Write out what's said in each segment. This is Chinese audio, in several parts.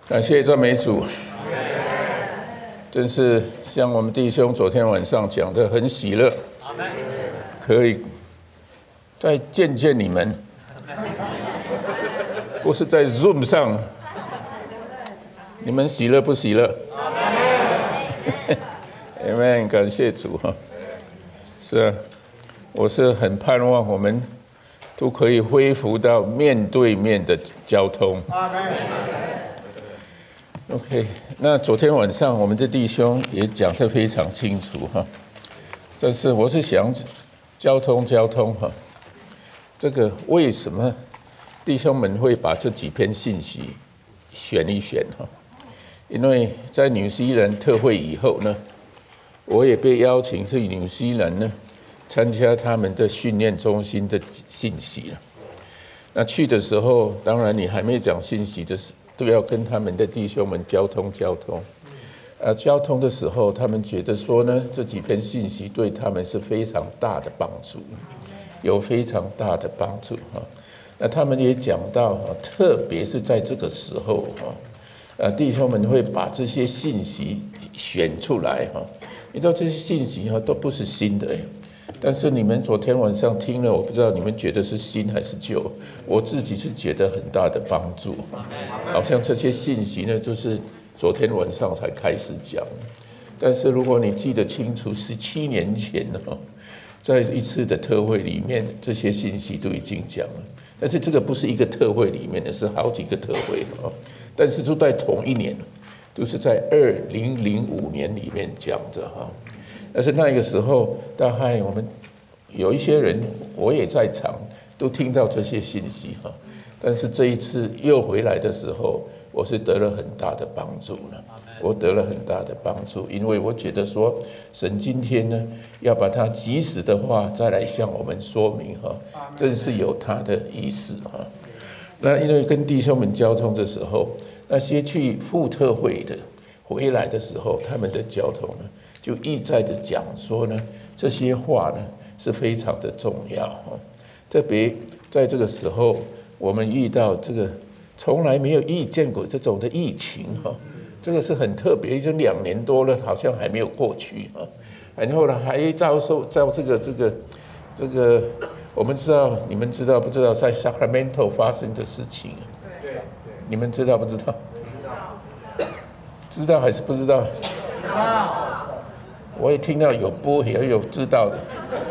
感谢赞美主，真是像我们弟兄昨天晚上讲的，很喜乐，可以再见见你们，不是在 Zoom 上，你们喜乐不喜乐 ？Amen， 感谢主哈。是啊，我是很盼望我们都可以恢复到面对面的交通。OK， 那昨天晚上我们的弟兄也讲得非常清楚哈，但是我是想交通哈，这个为什么弟兄们会把这几篇信息选一选哈？因为在纽西兰特会以后呢，我也被邀请去纽西兰呢参加他们的训练中心的信息了。那去的时候，当然你还没讲信息的时候，都要跟他们的弟兄们交通。交通的时候，他们觉得说呢，这几篇信息对他们是非常大的帮助，有非常大的帮助哈。那他们也讲到，特别是在这个时候哈，弟兄们会把这些信息选出来哈。你知道这些信息哈都不是新的但是你们昨天晚上听了，我不知道你们觉得是新还是旧，我自己是觉得很大的帮助。好像这些信息呢，就是昨天晚上才开始讲，但是如果你记得清楚，17年前在一次的特会里面，这些信息都已经讲了。但是这个不是一个特会里面的，是好几个特会但是都在同一年，都是在2005年里面讲的哈。但是那个时候，大概我们有一些人，我也在场，都听到这些信息哈。但是这一次又回来的时候，我是得了很大的帮助了。我得了很大的帮助，因为我觉得说，神今天呢，要把他及时的话再来向我们说明哈，真是有他的意思哈。那因为跟弟兄们交通的时候，那些去副特会的回来的时候，他们的交通呢，就一再的讲说呢，这些话呢是非常的重要哈。特别在这个时候，我们遇到这个从来没有遇见过这种的疫情哈，这个是很特别，已经2年多了，好像还没有过去哈。然后呢，还遭这个，我们知道，你们知道不知道在 Sacramento 发生的事情？对，你们知道不知道？知道还是不知道？知道。我也听到有播，也有知道的，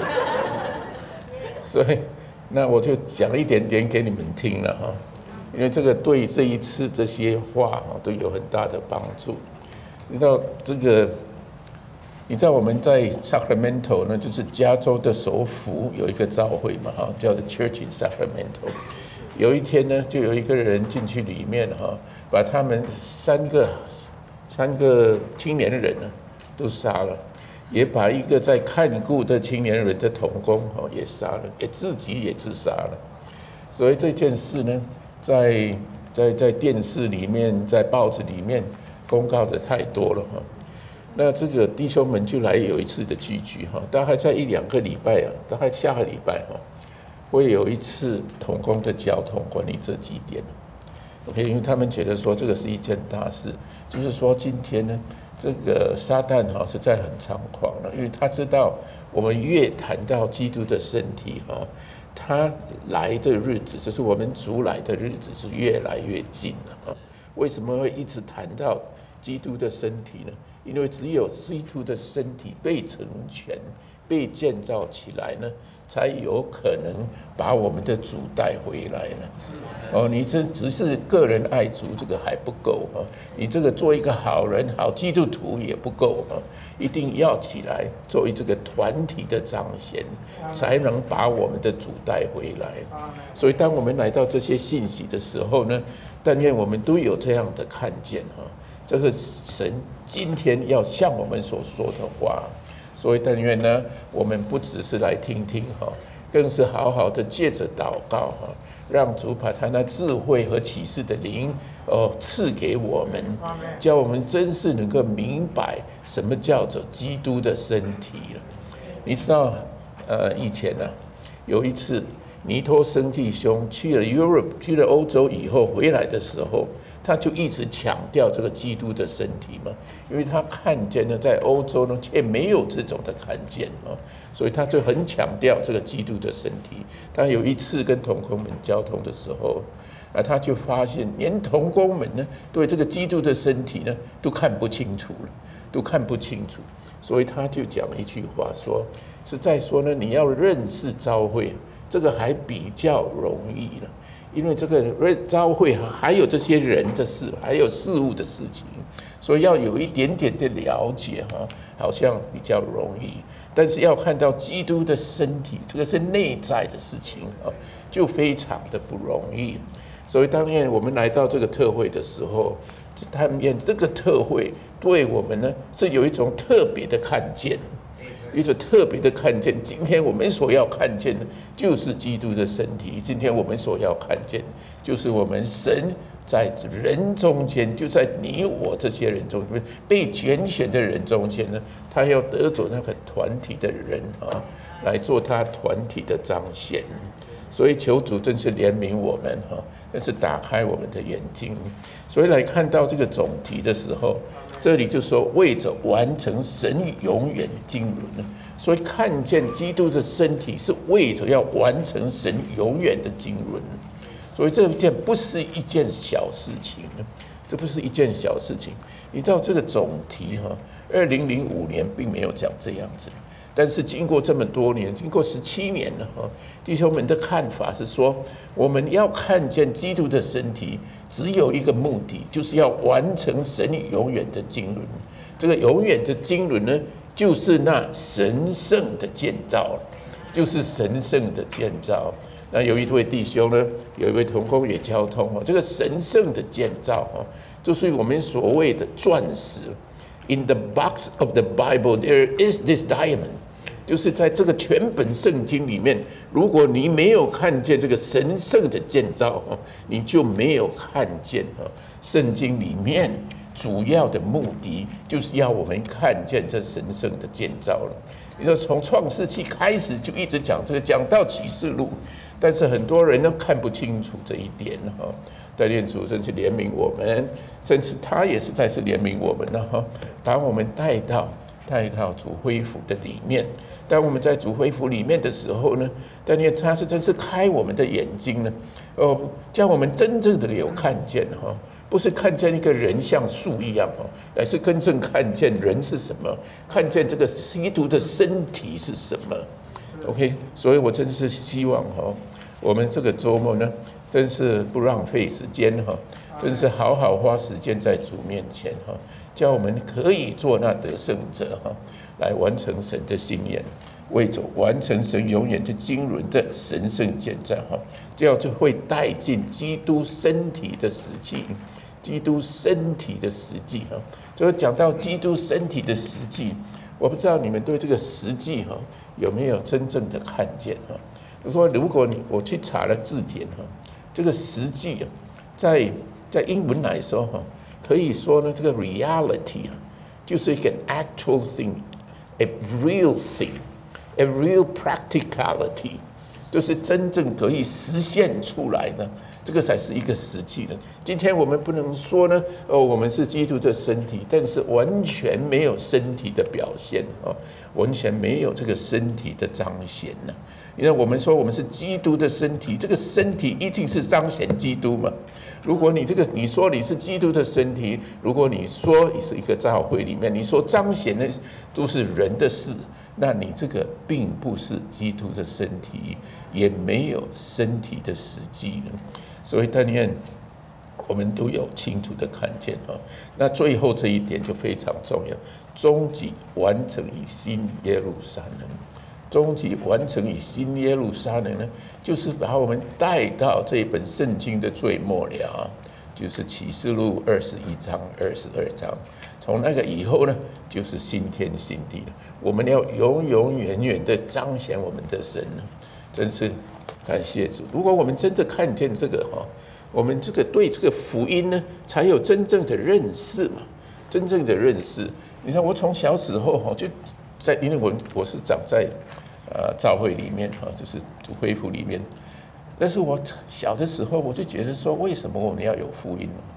所以那我就讲一点点给你们听了哈，因为这个对这一次这些话都有很大的帮助。你知道这个，你知道我们在 Sacramento 呢，就是加州的首府有一个教会嘛哈，叫做 Church in Sacramento。有一天呢，就有一个人进去里面哈，把他们三个青年人呢都杀了。也把一个在看顾的青年人的同工也杀了，也自己也自杀了。所以这件事呢，在电视里面，在报纸里面公告的太多了哈。那这个弟兄们就来有一次的聚集哈，大概在1-2个礼拜大概下个礼拜会有一次同工的交通关于这几点。OK， 因为他们觉得说这个是一件大事，就是说今天呢，这个撒旦实在很猖狂了，因为他知道我们越谈到基督的身体他来的日子，就是我们主来的日子是越来越近了为什么会一直谈到基督的身体呢？因为只有基督的身体被成全、被建造起来呢，才有可能把我们的主带回来了。你这只是个人爱主，这个还不够你这个做一个好人、好基督徒也不够一定要起来作为这个团体的彰显，才能把我们的主带回来。所以，当我们来到这些信息的时候呢，但愿我们都有这样的看见这是神今天要向我们所说的话。所以但愿呢，我们不只是来听听更是好好的借着祷告让主把他那智慧和启示的灵赐给我们，叫我们真是能够明白什么叫做基督的身体了。你知道以前有一次尼托生弟兄去了 Europe， 去了欧洲以后回来的时候， 他就一直强调这个基督的身体嘛，因为他看见呢，在欧洲呢却没有这种的看见啊，所以他就很强调这个基督的身体。他有一次跟同工们交通的时候，他就发现连同工们呢对这个基督的身体呢都看不清楚了，都看不清楚，所以他就讲了一句话说，是在说呢，你要认识教会，这个还比较容易了。因为这个教会还有这些人的事，还有事物的事情，所以要有一点点的了解好像比较容易。但是要看到基督的身体，这个是内在的事情就非常的不容易。所以当年我们来到这个特会的时候，他们这个特会对我们呢是有一种特别的看见。一种特别的看见，今天我们所要看见的，就是基督的身体。今天我们所要看见，就是我们神在人中间，就在你我这些人中间，被拣选的人中间呢，他要得着那个团体的人来做他团体的彰显。所以求主真是怜悯我们真是打开我们的眼睛。所以来看到这个总题的时候，这里就说为着完成神永远经纶，所以看见基督的身体是为着要完成神永远的经纶。所以这件不是一件小事情，这不是一件小事情。你知道这个总题2005年并没有讲这样子，但是经过这么多年，经过17年了弟兄们的看法是说，我们要看见基督的身体，只有一个目的，就是要完成神永远的经纶。这个永远的经纶呢，就是那神圣的建造，就是神圣的建造。那有一位弟兄呢，有一位同工也交通这个神圣的建造就是我们所谓的钻石。In the box of the Bible, there is this diamond. 就是在这个全本圣经里面，如果你没有看见这个神圣的建造你就没有看见圣经里面主要的目的，就是要我们看见这神圣的建造了。你说从创世纪开始就一直讲这个，讲到启示录，但是很多人都看不清楚这一点但愿主真是怜悯我们，真是他也实在是怜悯我们把我们带到主恢复的里面。当我们在主恢复里面的时候呢，但愿他是真是开我们的眼睛呢，叫我们真正的有看见不是看见一个人像树一样而是真正看见人是什么，看见这个基督的身体是什么。OK， 所以我真是希望我们这个周末呢，真是不浪费时间真是好好花时间在主面前叫我们可以做那得胜者来完成神的心愿，为着完成神永远的经纶的神圣建造这样就会带进基督身体的实际。基督身体的实际就是讲到基督身体的实际，我不知道你们对这个实际有没有真正的看见比如说，如果我去查了字典这个实际在英文来说可以说呢，这个 reality 就是一个 actual thing，a real thing，a real practicality， 就是真正可以实现出来的，这个才是一个实际的。今天我们不能说呢，我们是基督的身体，但是完全没有身体的表现完全没有这个身体的彰显呢。因为我们说我们是基督的身体，这个身体一定是彰显基督嘛。如果你说你是基督的身体，如果你说你是一个教会里面，你说彰显的都是人的事，那你这个并不是基督的身体，也没有身体的实际了。所以但愿我们都有清楚的看见那最后这一点就非常重要，终极完成以新耶路撒冷。终极完成以新耶路撒冷呢，就是把我们带到这一本圣经的最末了就是启示录21章、22章。从那个以后呢，就是新天新地了。我们要永永远远的彰显我们的神呢，真是感谢主。如果我们真的看见这个我们这个对这个福音呢，才有真正的认识嘛，真正的认识。你看我从小时候就在，因为我是长在教会里面就是主恢复里面，但是我小的时候我就觉得说，为什么我们要有福音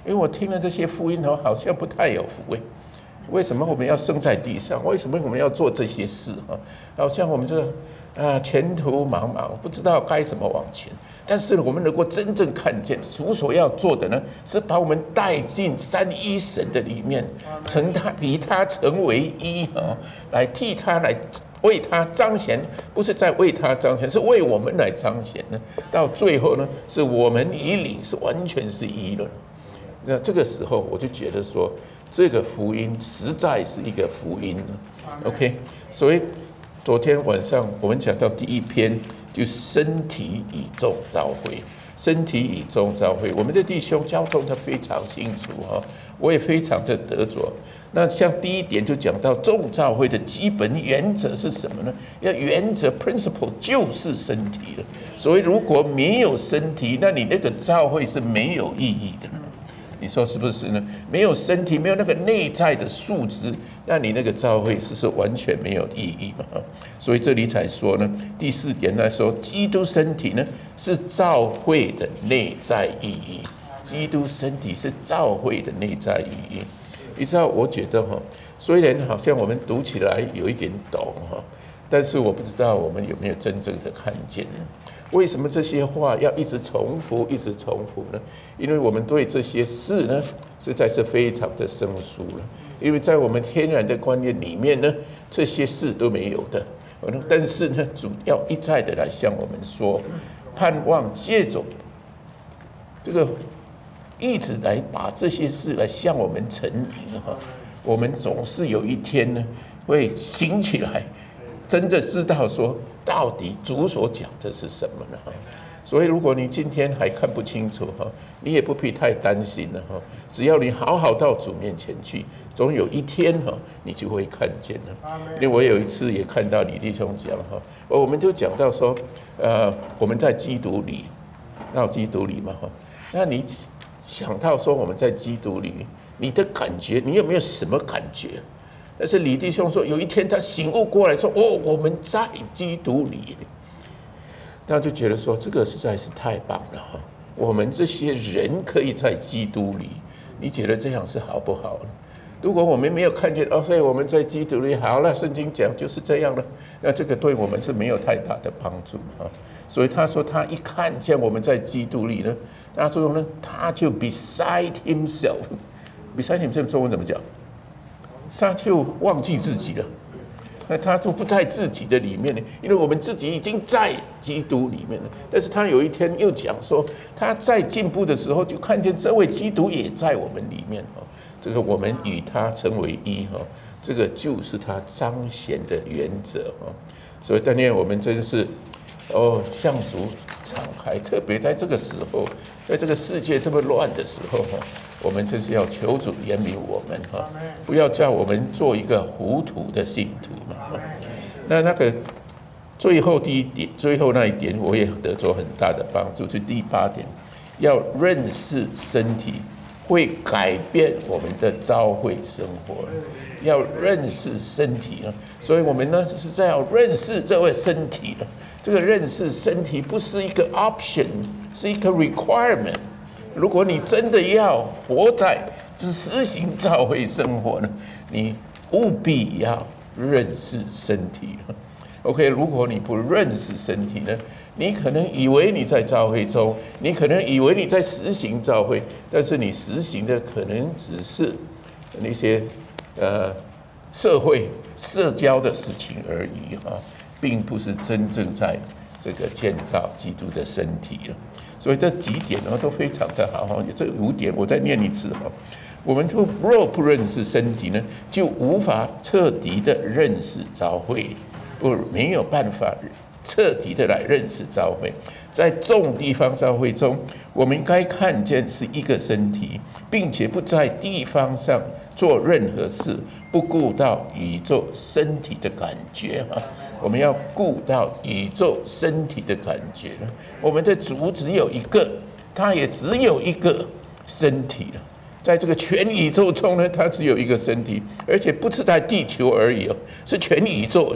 因为我听了这些福音好像不太有福味。为什么我们要生在地上？为什么我们要做这些事？好像我们前途茫茫，不知道该怎么往前。但是我们能够真正看见主所要做的呢，是把我们带进三一神的里面，以他成为一，来替他来为他彰显，不是在为他彰显，是为我们来彰显呢。到最后呢，是我们以领是完全是一了。那这个时候我就觉得说，这个福音实在是一个福音。OK， 所以昨天晚上我们讲到第一篇，就身体以众召会，身体以众召会，我们的弟兄交通得非常清楚，我也非常的得着。那像第一点就讲到众召会的基本原则是什么呢？要原则 principle 就是身体了。所以如果没有身体，那你那个召会是没有意义的。你说是不是呢？没有身体，没有那个内在的素质，那你那个召会是完全没有意义嘛？所以这里才说呢，第四点来说，基督身体呢是召会的内在意义。基督身体是召会的内在意义。你知道，我觉得虽然好像我们读起来有一点懂但是我不知道我们有没有真正的看见呢？为什么这些话要一直重复，一直重复呢？因为我们对这些事呢，实在是非常的生疏了。因为在我们天然的观念里面呢，这些事都没有的。但是呢，主要一再的来向我们说，盼望借着这个一直来把这些事来向我们陈明我们总是有一天呢会醒起来，真的知道说到底主所讲的是什么呢？所以如果你今天还看不清楚你也不必太担心了只要你好好到主面前去，总有一天你就会看见了。因为我有一次也看到李弟兄讲我们就讲到说我们在基督里，到基督里嘛那你想到说我们在基督里，你的感觉，你有没有什么感觉？但是李弟兄说，有一天他醒悟过来说：“我们在基督里。”他就觉得说，这个实在是太棒了我们这些人可以在基督里，你觉得这样是好不好呢？如果我们没有看见所以我们在基督里好了，圣经讲就是这样了，那这个对我们是没有太大的帮助所以他说，他一看见我们在基督里呢，他说呢，他就 beside himself，beside himself 中文怎么讲？他就忘记自己了。那他就不在自己的里面呢，因为我们自己已经在基督里面了。但是他有一天又讲说，他在进步的时候，就看见这位基督也在我们里面这个我们与他成为一这个就是他彰显的原则所以但愿我们真是向主敞开，特别在这个时候，在这个世界这么乱的时候我们真是要求主怜悯我们不要叫我们做一个糊涂的信徒那个最后第一点，最后那一点，我也得着很大的帮助，就第8点，要认识身体会改变我们的召会生活，要认识身体所以我们呢是在要认识这位身体这个认识身体不是一个 option， 是一个 requirement。如果你真的要活在实行召会生活呢，你务必要认识身体。OK， 如果你不认识身体呢，你可能以为你在召会中，你可能以为你在实行召会，但是你实行的可能只是那些社会社交的事情而已并不是真正在这个建造基督的身体了。所以这几点都非常的好这5点我再念一次我们若不认识身体呢，就无法彻底的认识召会，没有办法彻底的来认识召会。在众地方召会中，我们该看见是一个身体，并且不在地方上做任何事不顾到宇宙身体的感觉我们要顾到宇宙身体的感觉我们的主只有一个，他也只有一个身体在这个全宇宙中呢，他只有一个身体，而且不是在地球而已是全宇宙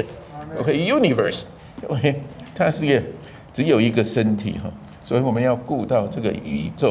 universe它是只有一个身体所以我们要顾到这个宇宙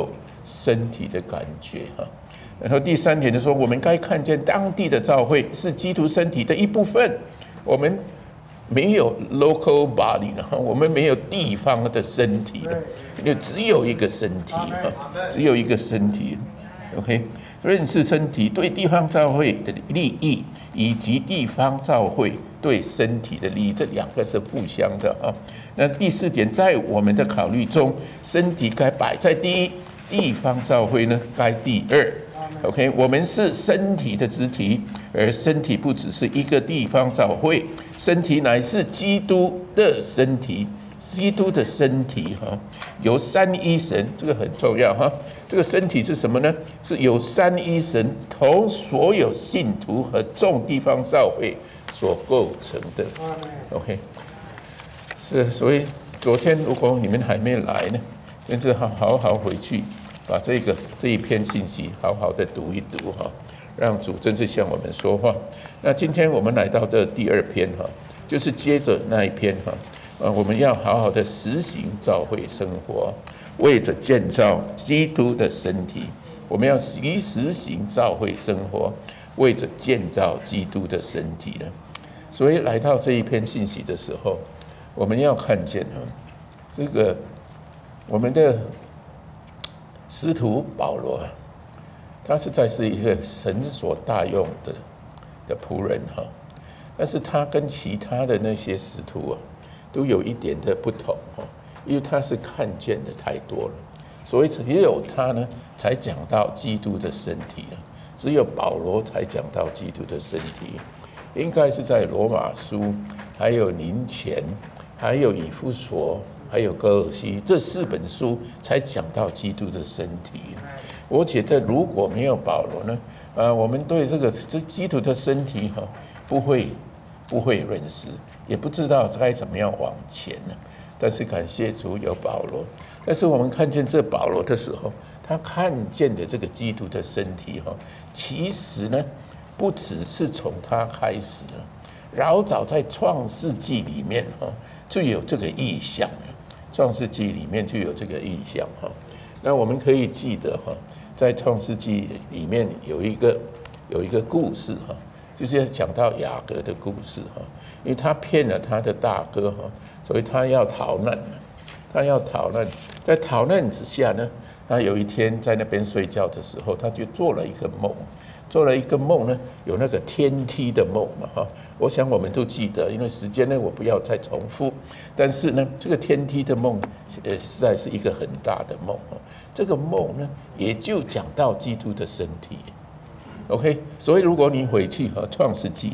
身体的感觉哈。然后第3点就说，我们该看见当地的教会是基督身体的一部分。我们没有 local body 了，我们没有地方的身体了，因为只有一个身体，只有一个身体。OK， 认识身体对地方教会的利益，以及地方教会对身体的利益，这2个是互相的啊。那第4点，在我们的考虑中，身体该摆在第一，地方教会呢该第2。OK， 我们是身体的肢体，而身体不只是一个地方教会，身体乃是基督的身体。基督的身体有3一神，这个很重要哈。这个身体是什么呢？是由3一神同所有信徒和众地方教会所构成的。OK， 是，所以昨天如果你们还没来呢，真是好好回去把这一篇信息好好的读一读哈，让主真是向我们说话。那今天我们来到的第2篇哈，就是接着那一篇哈。我们要好好的实行教会生活，为着建造基督的身体。我们要实行教会生活，为着建造基督的身体呢。所以来到这一篇信息的时候，我们要看见这个我们的使徒保罗，他实在是一个神所大用的仆人哈，但是他跟其他的那些使徒都有一点的不同因为他是看见的太多了，所以只有他呢才讲到基督的身体了，只有保罗才讲到基督的身体，应该是在罗马书、还有林前、还有以弗所、还有哥尔西这4本书才讲到基督的身体。我觉得如果没有保罗呢，我们对这基督的身体不会认识，也不知道该怎么样往前呢。但是感谢主有保罗，但是我们看见这保罗的时候，他看见的这个基督的身体其实呢，不只是从他开始了，老早在创世纪里面就有这个意象了，创世纪里面就有这个意象那我们可以记得在创世纪里面有一个故事就是要讲到雅各的故事因为他骗了他的大哥所以他要逃难，在逃难之下呢，他有一天在那边睡觉的时候，他就做了一个梦呢，有那个天梯的梦嘛我想我们都记得，因为时间呢我不要再重复，但是呢这个天梯的梦实在是一个很大的梦这个梦呢也就讲到基督的身体。OK， 所以如果你回去创世纪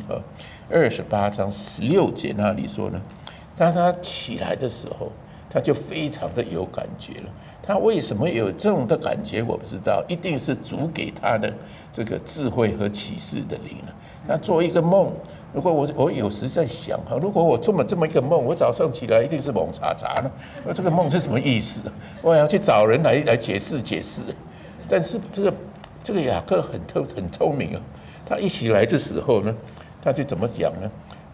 28章16节那里说呢，当他起来的时候，他就非常的有感觉了。他为什么有这种的感觉？我不知道，一定是主给他的这个智慧和启示的灵了。那做一个梦，如果我有时在想如果我做了这么一个梦，我早上起来一定是蒙查查呢。这个梦是什么意思？我要去找人来解释。但是这个雅各很聪明他一起来的时候呢，他就怎么讲呢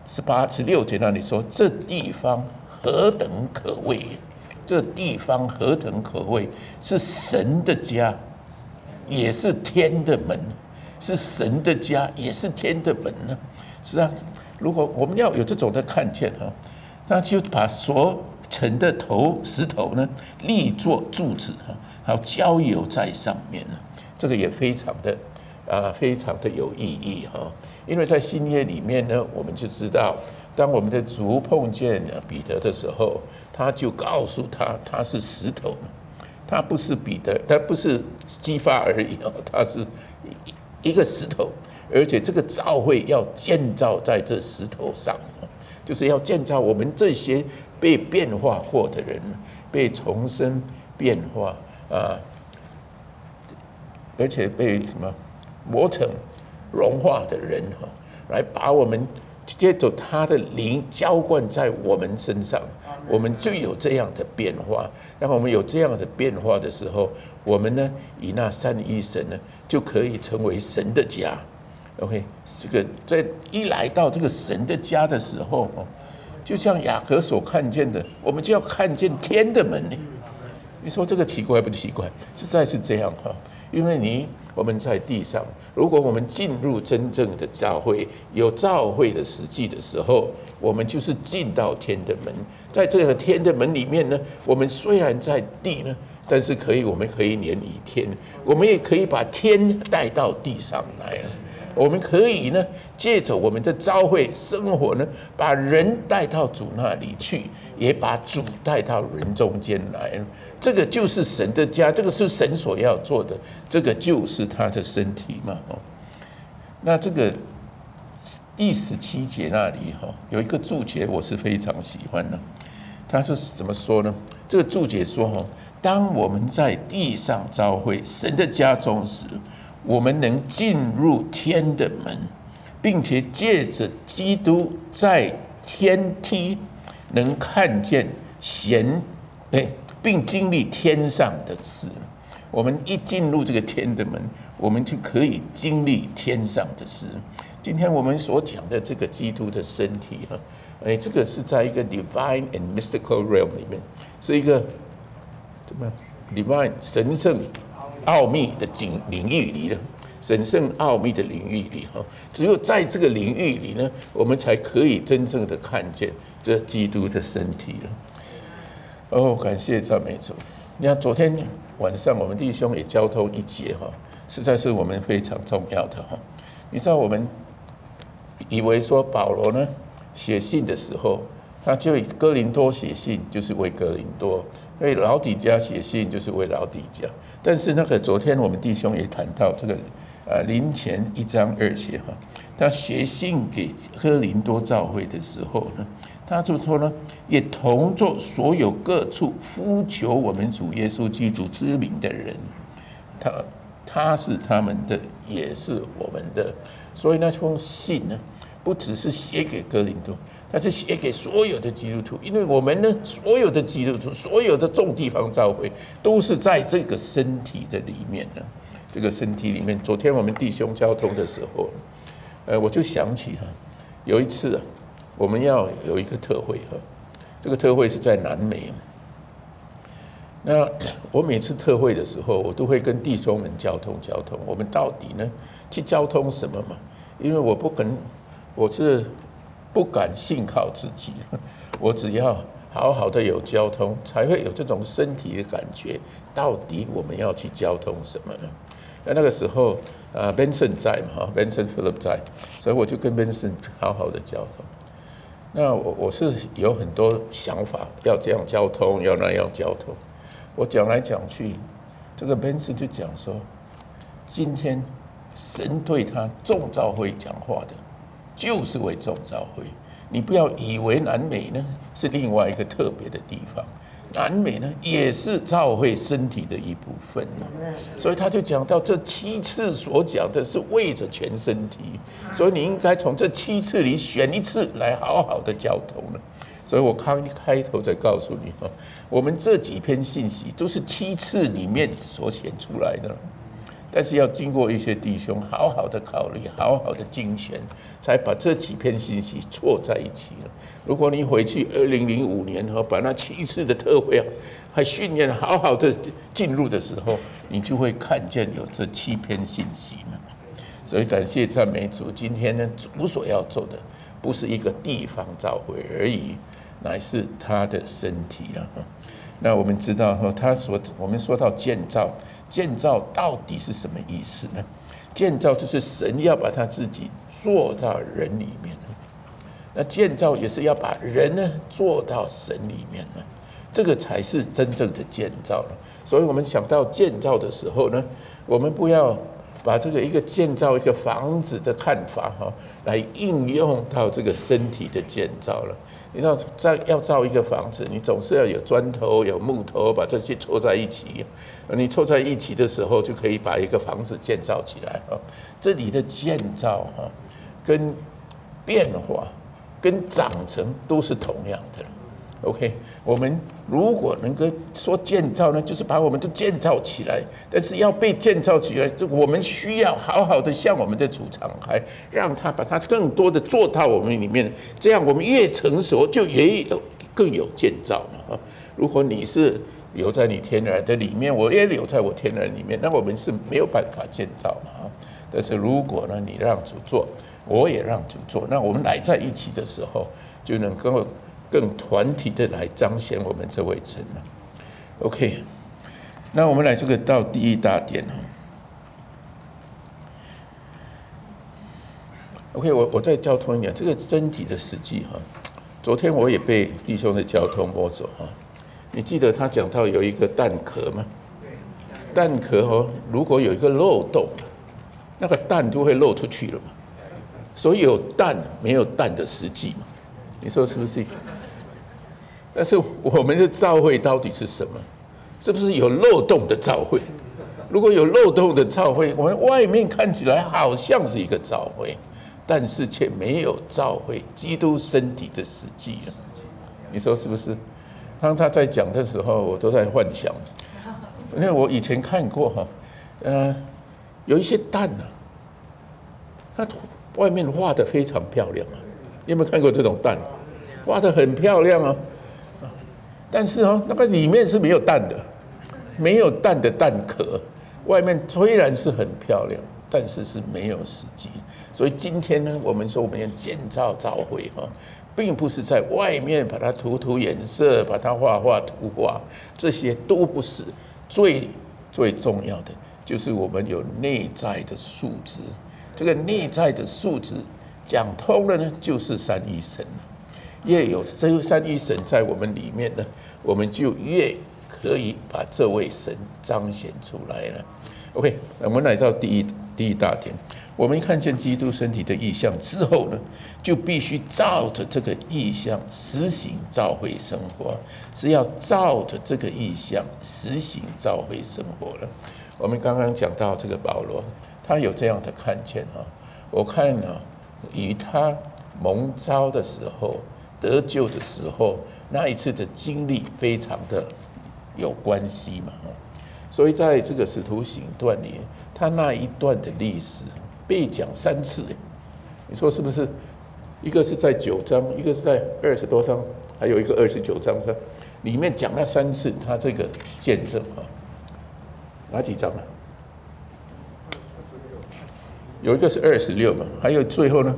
？16节那里说，这地方何等可畏！这地方何等可畏！是神的家，也是天的门；是神的家，也是天的门呢。是啊，如果我们要有这种的看见那就把所盛的石头呢立作柱子还有浇油在上面呢。这个也非常的有意义因为在新约里面呢，我们就知道，当我们的主碰见彼得的时候，他就告诉他是石头，他不是彼得，他不是基法而已他是一个石头，而且这个教会要建造在这石头上，就是要建造我们这些被变化过的人，被重生变化而且被磨成融化的人来把我们借着他的灵浇灌在我们身上，我们就有这样的变化。当我们有这样的变化的时候，我们呢以那3一神呢就可以成为神的家。OK， 这个在一来到这个神的家的时候就像雅各所看见的，我们就要看见天的门你说这个奇怪不奇怪？实在是这样哈，因为我们在地上，如果我们进入真正的教会，有教会的实际的时候，我们就是进到天的门。在这个天的门里面呢，我们虽然在地呢，但是我们可以连于天，我们也可以把天带到地上来了。我们可以呢，借着我们的教会生活呢，把人带到主那里去，也把主带到人中间来。这个就是神的家，这个是神所要做的，这个就是他的身体嘛。那这个第17节那里有一个注解，我是非常喜欢的。他是怎么说呢？这个注解说当我们在地上召会神的家中时，我们能进入天的门，并且借着基督在天梯能看见并经历天上的事。我们一进入这个天的门，我们就可以经历天上的事。今天我们所讲的这个基督的身体这个是在一个 divine and mystical realm 里面，是一个怎么样 divine 神圣奥秘的领域里了，神圣奥秘的领域里只有在这个领域里呢，我们才可以真正的看见这基督的身体了。感谢赞美主！你看昨天晚上我们弟兄也交通一节实在是我们非常重要的你知道我们以为说保罗呢写信的时候，他就以哥林多写信就是为哥林多，为老底嘉写信就是为老底嘉。但是昨天我们弟兄也谈到这个林前1章2节他写信给哥林多教会的时候呢，他就说呢，也同作所有各处呼求我们主耶稣基督之名的人，他是他们的，也是我们的。所以那封信呢，不只是写给哥林多，它是写给所有的基督徒，因为我们呢，所有的基督徒，所有的众地方教会，都是在这个身体的里面呢。这个身体里面，昨天我们弟兄交通的时候，我就想起有一次我们要有一个特会这个特会是在南美。那我每次特会的时候，我都会跟弟兄们交通，我们到底呢去交通什么嘛？因为我是不敢信靠自己，我只要好好的有交通，才会有这种身体的感觉。到底我们要去交通什么呢？那个时候Benson 在嘛，Benson Philip 在，所以我就跟 Benson 好好的交通。那我是有很多想法，要这样交通，要那样交通。我讲来讲去，这个 Benson 就讲说，今天神对他众召会讲话的，就是为众召会。你不要以为南美呢是另外一个特别的地方，南美呢也是召会身体的一部分。所以他就讲到这7次所讲的是为着全身体，所以你应该从这7次里选1次来好好的交通了。所以我开头再告诉你我们这几篇信息都是7次里面所选出来的，但是要经过一些弟兄好好的考虑，好好的精选，才把这几篇信息错在一起了。如果你回去2005年把那7次的特会还训练好好的进入的时候，你就会看见有这7篇信息嘛。所以感谢赞美主，今天呢主所要做的不是一个地方教会而已，乃是他的身体了。那我们知道我们说到建造到底是什么意思呢？建造就是神要把他自己做到人里面，那建造也是要把人呢做到神里面，这个才是真正的建造了。所以我们想到建造的时候呢，我们不要把这个一个建造一个房子的看法来应用到这个身体的建造了。你知道要造一个房子，你总是要有砖头有木头，把这些凑在一起，你凑在一起的时候就可以把一个房子建造起来。这里的建造跟变化跟长成都是同样的。OK， 我们如果能够说建造呢，就是把我们都建造起来。但是要被建造起来，我们需要好好的向我们的主敞开，让他把他更多的做到我们里面。这样我们越成熟，就越更有建造嘛。如果你是留在你天然的里面，我也留在我天然里面，那我们是没有办法建造嘛。但是如果呢，你让主做，我也让主做，那我们来在一起的时候，就能够更团体的来彰显我们这位神了。OK， 那我们来这个到第一大点。OK， 我再交通一点，这个真体的实际哈。昨天我也被弟兄的交通摸走哈。你记得他讲到有一个蛋壳吗？蛋壳哦，如果有一个漏洞，那个蛋就会漏出去了嘛。所以有蛋没有蛋的实际嘛？你说是不是？但是我们的教会到底是什么？是不是有漏洞的教会？如果有漏洞的教会，我们外面看起来好像是一个教会，但是却没有教会基督身体的实际了。你说是不是？当他在讲的时候，我都在幻想，因为我以前看过哈，有一些蛋啊，它外面画得非常漂亮啊，你有没有看过这种蛋？画得很漂亮啊，但是哦，那个里面是没有蛋的，没有蛋的蛋壳，外面虽然是很漂亮，但是是没有实际。所以今天呢，我们说我们要建造教会哈。并不是在外面把它涂颜色，把它画图画，这些都不是最重要的，就是我们有内在的素质。这个内在的素质讲通了呢，就是三一神了。越有这三一神在我们里面呢，我们就越可以把这位神彰显出来了。OK， 我们来到第一大点。我们看见基督身体的意象之后呢，就必须照着这个意象实行教会生活，是要照着这个意象实行教会生活了。我们刚刚讲到这个保罗，他有这样的看见啊，我看呢，与他蒙召的时候、得救的时候那一次的经历非常的有关系嘛。所以在这个使徒行传里，他那一段的历史被讲3次，你说是不是？一个是在9章，一个是在20多章，还有一个29章上，里面讲了3次他这个见证啊。哪几章啊？有一个是26嘛，还有最后呢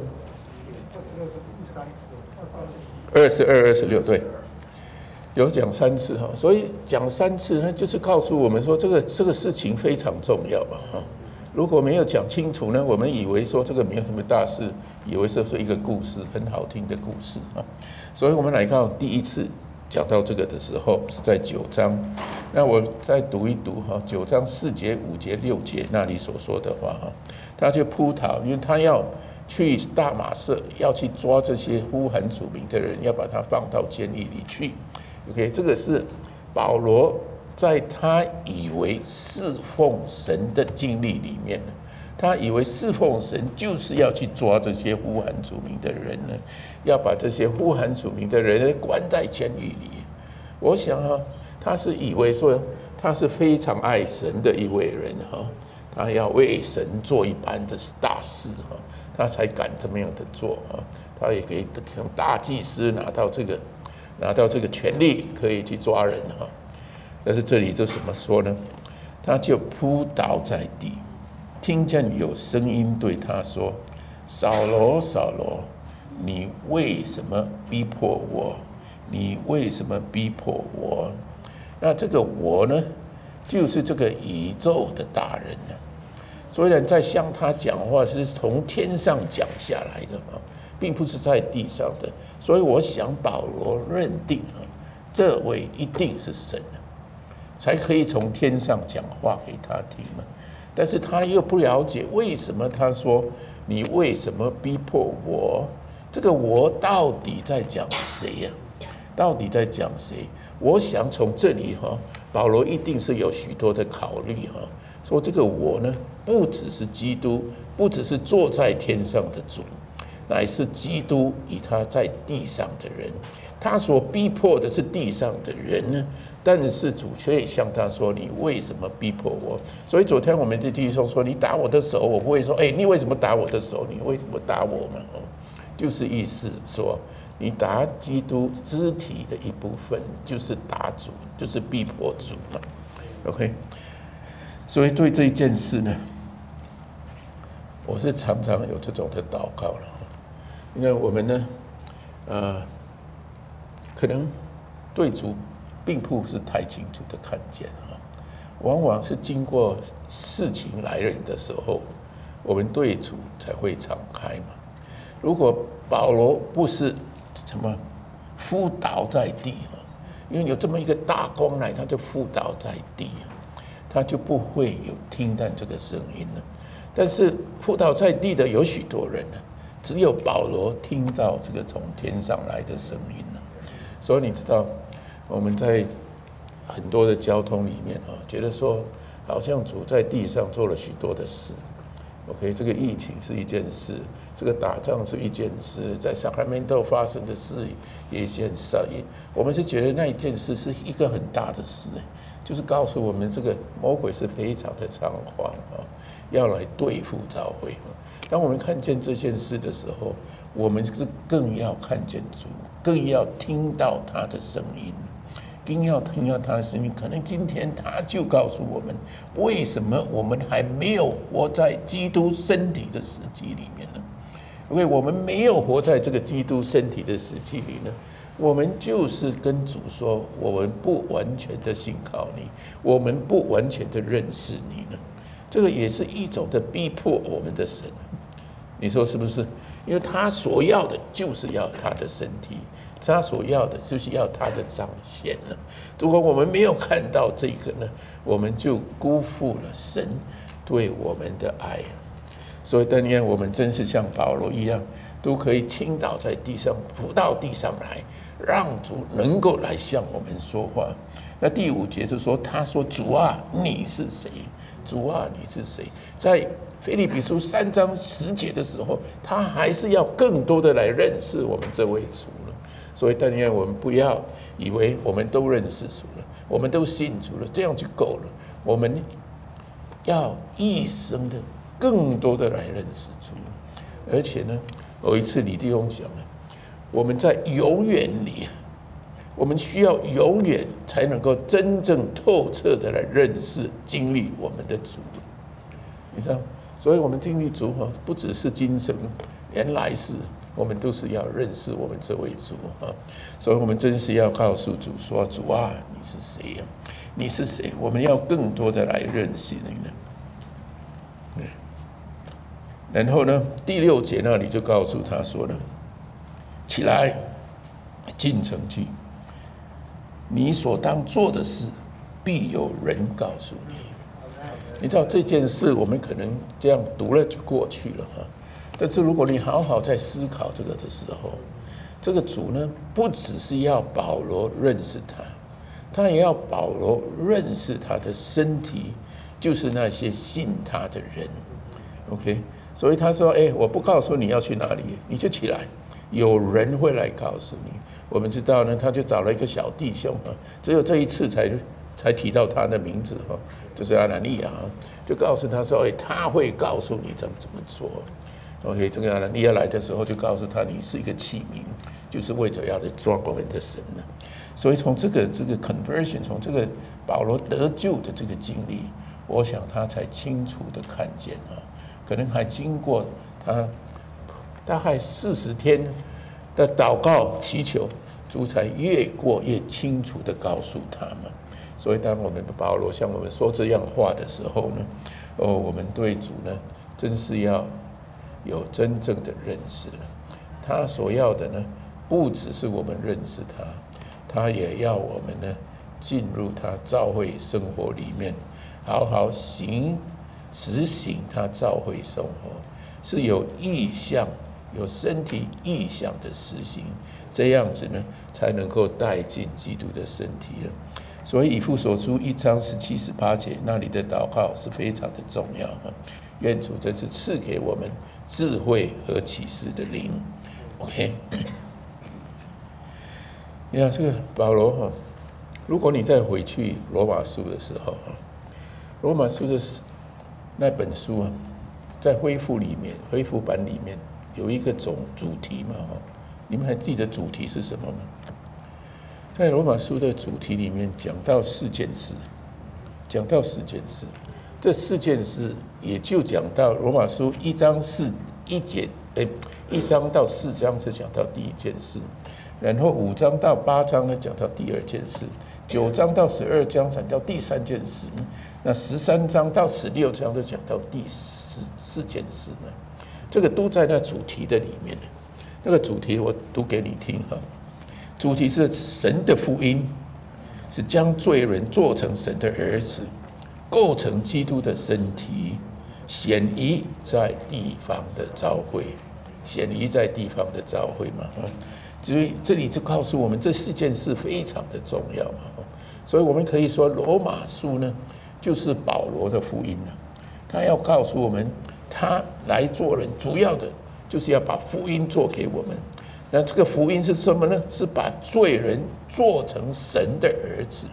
？22、26对。有讲3次哈，所以讲3次呢，就是告诉我们说这个事情非常重要嘛哈。如果没有讲清楚呢，我们以为说这个没有什么大事，以为是一个故事，很好听的故事啊。所以我们来看第一次讲到这个的时候是在9章，那我再读一读哈，9章4节、5节、6节那里所说的话哈，他就扑逃，因为他要去大马色，要去抓这些呼喊主名的人，要把他放到监狱里去。OK， 这个是保罗在他以为侍奉神的经历里面，他以为侍奉神就是要去抓这些呼喊主名的人呢，要把这些呼喊主名的人关在监狱里。我想啊，他是以为说他是非常爱神的一位人哈，他要为神做一般的大事哈，他才敢这么样的做哈。他也可以像大祭司拿到这个权利，可以去抓人哈。但是这里就怎么说呢？他就扑倒在地，听见有声音对他说：“扫罗，扫罗，你为什么逼迫我？你为什么逼迫我？”那这个我呢，就是这个宇宙的大人呢。虽然在向他讲话是从天上讲下来的嘛，并不是在地上的，所以我想保罗认定这位一定是神，才可以从天上讲话给他听嘛。但是他又不了解为什么他说你为什么逼迫我？这个我到底在讲谁呀？到底在讲谁？我想从这里保罗一定是有许多的考虑说这个我呢，不只是基督，不只是坐在天上的主，乃是基督与他在地上的人。他所逼迫的是地上的人呢，但是主却向他说：“你为什么逼迫我？”所以昨天我们的弟兄说：“你打我的手。”我不会说：“你为什么打我的手？你为什么打我嘛？”就是意思说， 你打基督肢体的一部分，就是打主，就是逼迫主嘛。OK， 所以对这一件事呢，我是常常有这种的祷告了，因为我们呢，可能对主并不是太清楚的看见啊，往往是经过事情来临的时候，我们对主才会敞开嘛。如果保罗不是什么伏倒在地啊，因为有这么一个大光来，他就伏倒在地啊，他就不会有听到这个声音了。但是伏倒在地的有许多人呢，只有保罗听到这个从天上来的声音了。所以你知道，我们在很多的交通里面啊，觉得说好像主在地上做了许多的事。OK， 这个疫情是一件事，这个打仗是一件事，在Sacramento发生的事也一件事。我们是觉得那一件事是一个很大的事，就是告诉我们这个魔鬼是非常的猖狂啊，要来对付教会。当我们看见这件事的时候，我们是更要看见主，更要听到他的声音。更要听到他的声音，可能今天他就告诉我们，为什么我们还没有活在基督身体的实际里面呢？因为我们没有活在这个基督身体的实际里呢，我们就是跟主说，我们不完全的信靠你，我们不完全的认识你呢。这个也是一种的逼迫我们的神，你说是不是？因为他所要的就是要他的身体。他所要的就是要他的彰显了。如果我们没有看到这个呢，我们就辜负了神对我们的爱。所以但愿我们真是像保罗一样，都可以倾倒在地上，伏到地上来，让主能够来向我们说话。那第5节就说，他说：“主啊，你是谁？主啊，你是谁？”在腓立比书3章10节的时候，他还是要更多的来认识我们这位主了。所以但愿我们不要以为我们都认识主了，我们都信主了，这样就够了。我们要一生的更多的来认识主。而且呢，有一次李弟兄讲，我们在永远里，我们需要永远才能够真正透彻的来认识经历我们的主。你知道，所以我们经历主不只是今生，连来世我们都是要认识我们这位主啊。所以我们真是要告诉主说：“主啊，你是谁呀？你是谁？”我们要更多的来认识你呢。然后呢，第6节那里就告诉他说呢：“起来，进城去，你所当做的事，必有人告诉你。”你知道这件事，我们可能这样读了就过去了哈。但是如果你好好在思考这个的时候，这个主呢，不只是要保罗认识他，他也要保罗认识他的身体，就是那些信他的人。OK， 所以他说：“我不告诉你要去哪里，你就起来，有人会来告诉你。”我们知道呢，他就找了一个小弟兄啊，只有这一次才提到他的名字哈，就是阿拿尼亚，就告诉他说：“他会告诉你怎么做。” OK， 这个阿拿尼亚来的时候就告诉他，你是一个器皿，就是为着要来装我们的神呢。所以从这个 conversion， 从这个保罗得救的这个经历，我想他才清楚的看见啊，可能还经过他大概40天的祷告祈求，主才越过越清楚的告诉他们。所以当我们保罗向我们说这样话的时候呢，我们对主呢，真是要有真正的认识了。他所要的呢，不只是我们认识他，他也要我们呢进入他教会生活里面，好好实行他教会生活，是有意向、有身体意向的实行，这样子呢，才能够带进基督的身体了。所以以弗所书1章17、18节那里的祷告是非常的重要。愿主这次赐给我们智慧和启示的灵。OK， 你看这个保罗如果你再回去罗马书的时候，罗马书的那本书在恢复版里面有一个主题嘛， 你们还记得主题是什么吗？在罗马书的主题里面讲到4件事，这4件事也就讲到罗马书1章1章到4章是讲到第1件事，然后5章到8章呢讲到第2件事，9章到12章讲到第3件事，那13章到16章就讲到第4件事呢。这个都在那主题的里面。那个主题我读给你听哈。主题是神的福音，是将罪人做成神的儿子，构成基督的身体，显移在地方的召会，嘛。所以这里就告诉我们，这4件事非常的重要嘛。所以我们可以说，罗马书呢，就是保罗的福音了。他要告诉我们，他来做人，主要的就是要把福音做给我们。那这个福音是什么呢？是把罪人做成神的儿子，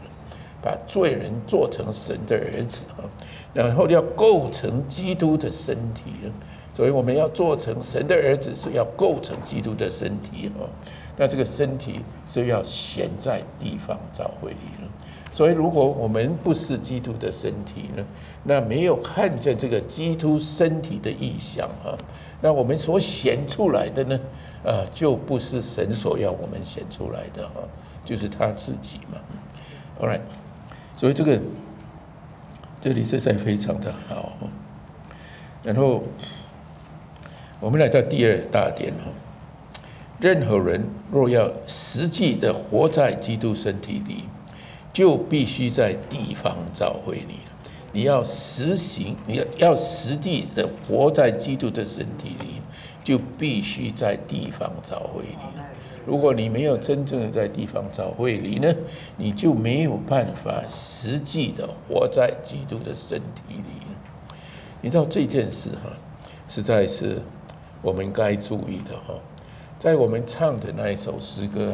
然后要构成基督的身体。所以我们要做成神的儿子，是要构成基督的身体。那这个身体是要显在地方教会里。所以如果我们不是基督的身体呢，那没有看见这个基督身体的意象啊，那我们所显出来的呢，就不是神所要我们显出来的啊，就是他自己嘛。All right， 所以这里实在非常的好。然后我们来到第2大点哈，任何人若要实际的活在基督身体里，就必须在地方教会里。你要实际的活在基督的身体里，就必须在地方教会里。如果你没有真正的在地方教会里呢，你就没有办法实际的活在基督的身体里。你知道这件事哈，实在是我们该注意的哈。在我们唱的那一首诗歌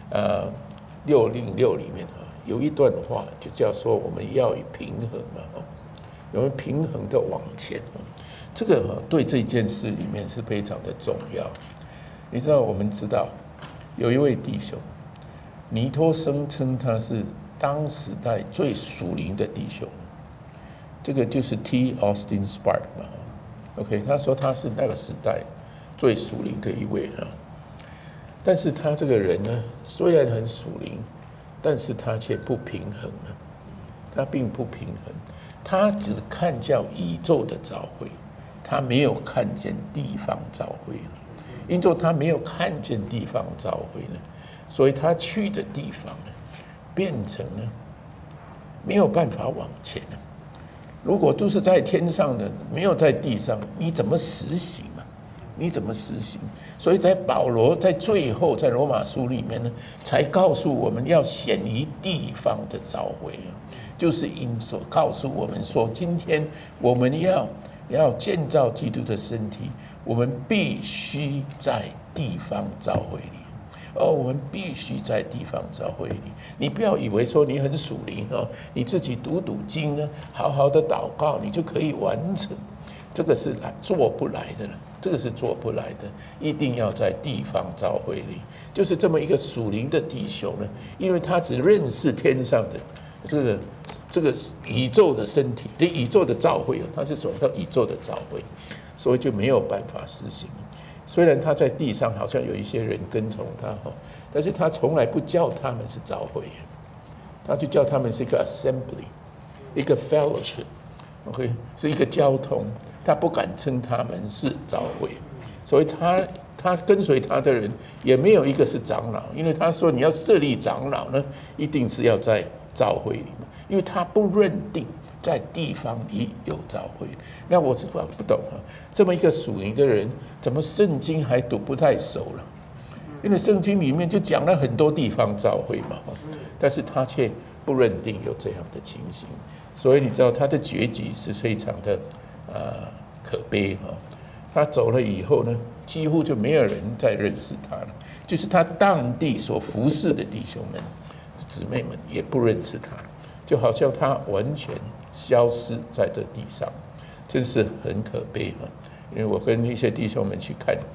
606里面有一段话就叫说，我们要以平衡嘛，我们平衡的往前。这个对这件事里面是非常的重要。你知道，我们知道有一位弟兄，尼托声称他是当时代最属灵的弟兄，这个就是 T. Austin Spark 嘛。OK， 他说他是那个时代最属灵的一位。但是他这个人呢，虽然很属灵，但是他却不平衡了，他并不平衡，他只看叫宇宙的召会，他没有看见地方召会。因为他没有看见地方召会呢，所以他去的地方呢，变成呢没有办法往前了。如果都是在天上的，没有在地上，你怎么实行啊？你怎么实行？所以在保罗在最后在罗马书里面呢，才告诉我们要显于地方的召会啊，就是因所告诉我们说，今天我们要建造基督的身体，我们必须在地方召会里。我们必须在地方召会里。你不要以为说你很属灵你自己读经呢，好好的祷告，你就可以完成。这个是做不来的了，这个是做不来的，一定要在地方召会里。就是这么一个属灵的弟兄呢，因为他只认识天上的这个宇宙的身体，对宇宙的召会他是属到宇宙的召会，所以就没有办法实行。虽然他在地上好像有一些人跟从他但是他从来不叫他们是召会，他就叫他们是一个 assembly， 一个 fellowship，OK， 是一个交通，他不敢称他们是召会，所以他跟随他的人也没有一个是长老，因为他说你要设立长老呢，一定是要在召会里面，因为他不认定在地方里有召会。那我是不懂这么一个属灵的人，怎么圣经还读不太熟了？因为圣经里面就讲了很多地方召会嘛，但是他却不认定有这样的情形，所以你知道他的结局是非常的可悲他走了以后呢，几乎就没有人再认识他了，就是他当地所服侍的弟兄们、姊妹们也不认识他，就好像他完全消失在这地上，真是很可悲因为我跟一些弟兄们去看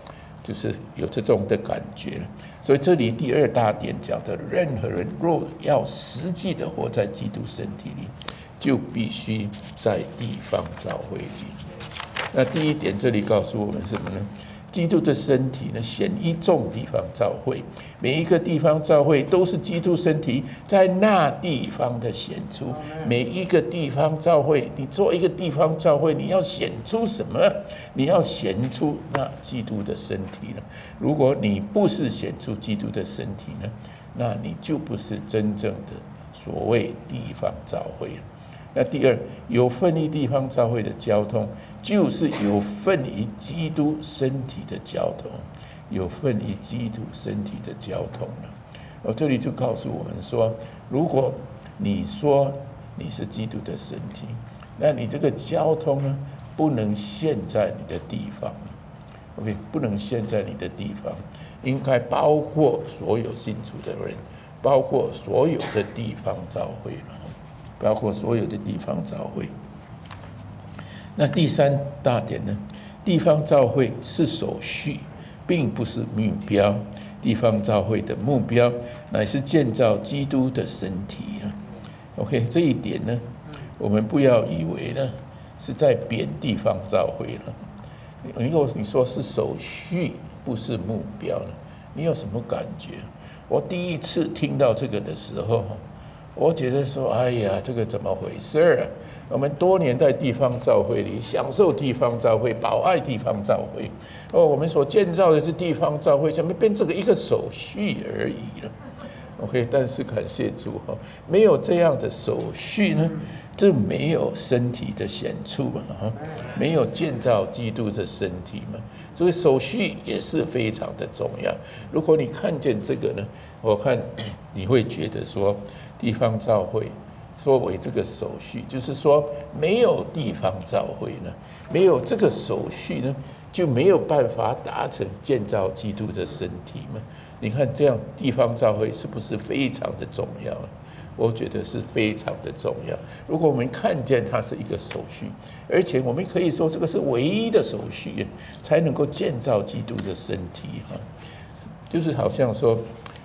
就是有这种的感觉。所以这里第二大点讲的，任何人若要实际的活在基督身体里，就必须在地方教会里。那第一点，这里告诉我们什么呢？基督的身体呢，显依众地方教会，每一个地方教会都是基督身体在那地方的显出。每一个地方教会，你做一个地方教会，你要显出什么？你要显出那基督的身体了。如果你不是显出基督的身体呢，那你就不是真正的所谓地方教会了。那第二，有份于地方教会的交通，就是有份于基督身体的交通，有份于基督身体的交通了。这里就告诉我们说，如果你说你是基督的身体，那你这个交通呢，不能限在你的地方 ，OK， 不能限在你的地方，应该包括所有信主的人，包括所有的地方教会了。包括所有的地方教会。那第三大点呢？地方教会是手续，并不是目标。地方教会的目标乃是建造基督的身体。OK， 这一点呢，我们不要以为呢是在贬地方教会了。如果你说是手续，不是目标了，你有什么感觉？我第一次听到这个的时候，我觉得说，哎呀，这个怎么回事啊？我们多年在地方教会里享受地方教会，保爱地方教会。我们所建造的是地方教会，怎么变成一个手续而已了 ？OK， 但是感谢主哈，没有这样的手续呢，这没有身体的显出嘛，没有建造基督的身体嘛，所以手续也是非常的重要。如果你看见这个呢，我看你会觉得说，地方教会作为这个手续，就是说没有地方教会呢，没有这个手续呢，就没有办法达成建造基督的身体嘛。你看这样地方教会是不是非常的重要？我觉得是非常的重要。如果我们看见它是一个手续，而且我们可以说这个是唯一的手续，才能够建造基督的身体哈。就是好像说，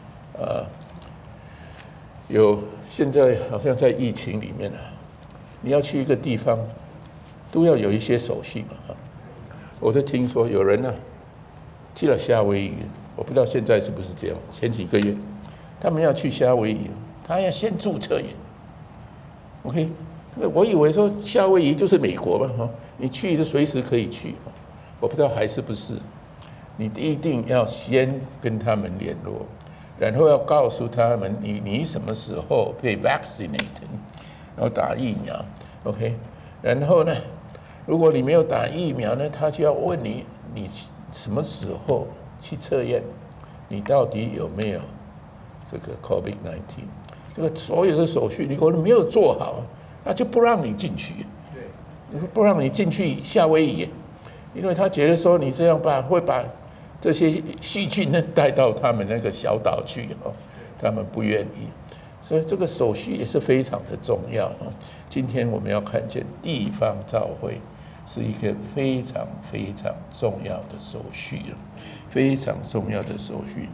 有现在好像在疫情里面啊，你要去一个地方，都要有一些手续嘛哈。我就听说有人呢去了夏威夷，我不知道现在是不是这样。前几个月，他们要去夏威夷，他要先注册耶。OK， 我以为说夏威夷就是美国吧哈，你去就随时可以去，我不知道还是不是。你一定要先跟他们联络，然后要告诉他们你什么时候被 vaccinate， 然后打疫苗 ，OK， 然后呢，如果你没有打疫苗呢，他就要问你什么时候去测验，你到底有没有这个 COVID-19， 这个所有的手续，如果你没有做好，那就不让你进去，不让你进去夏威夷，因为他觉得说你这样会把这些细菌呢带到他们那个小岛去，他们不愿意，所以这个手续也是非常的重要。今天我们要看见地方教会是一个非常非常重要的手续，非常重要的手续。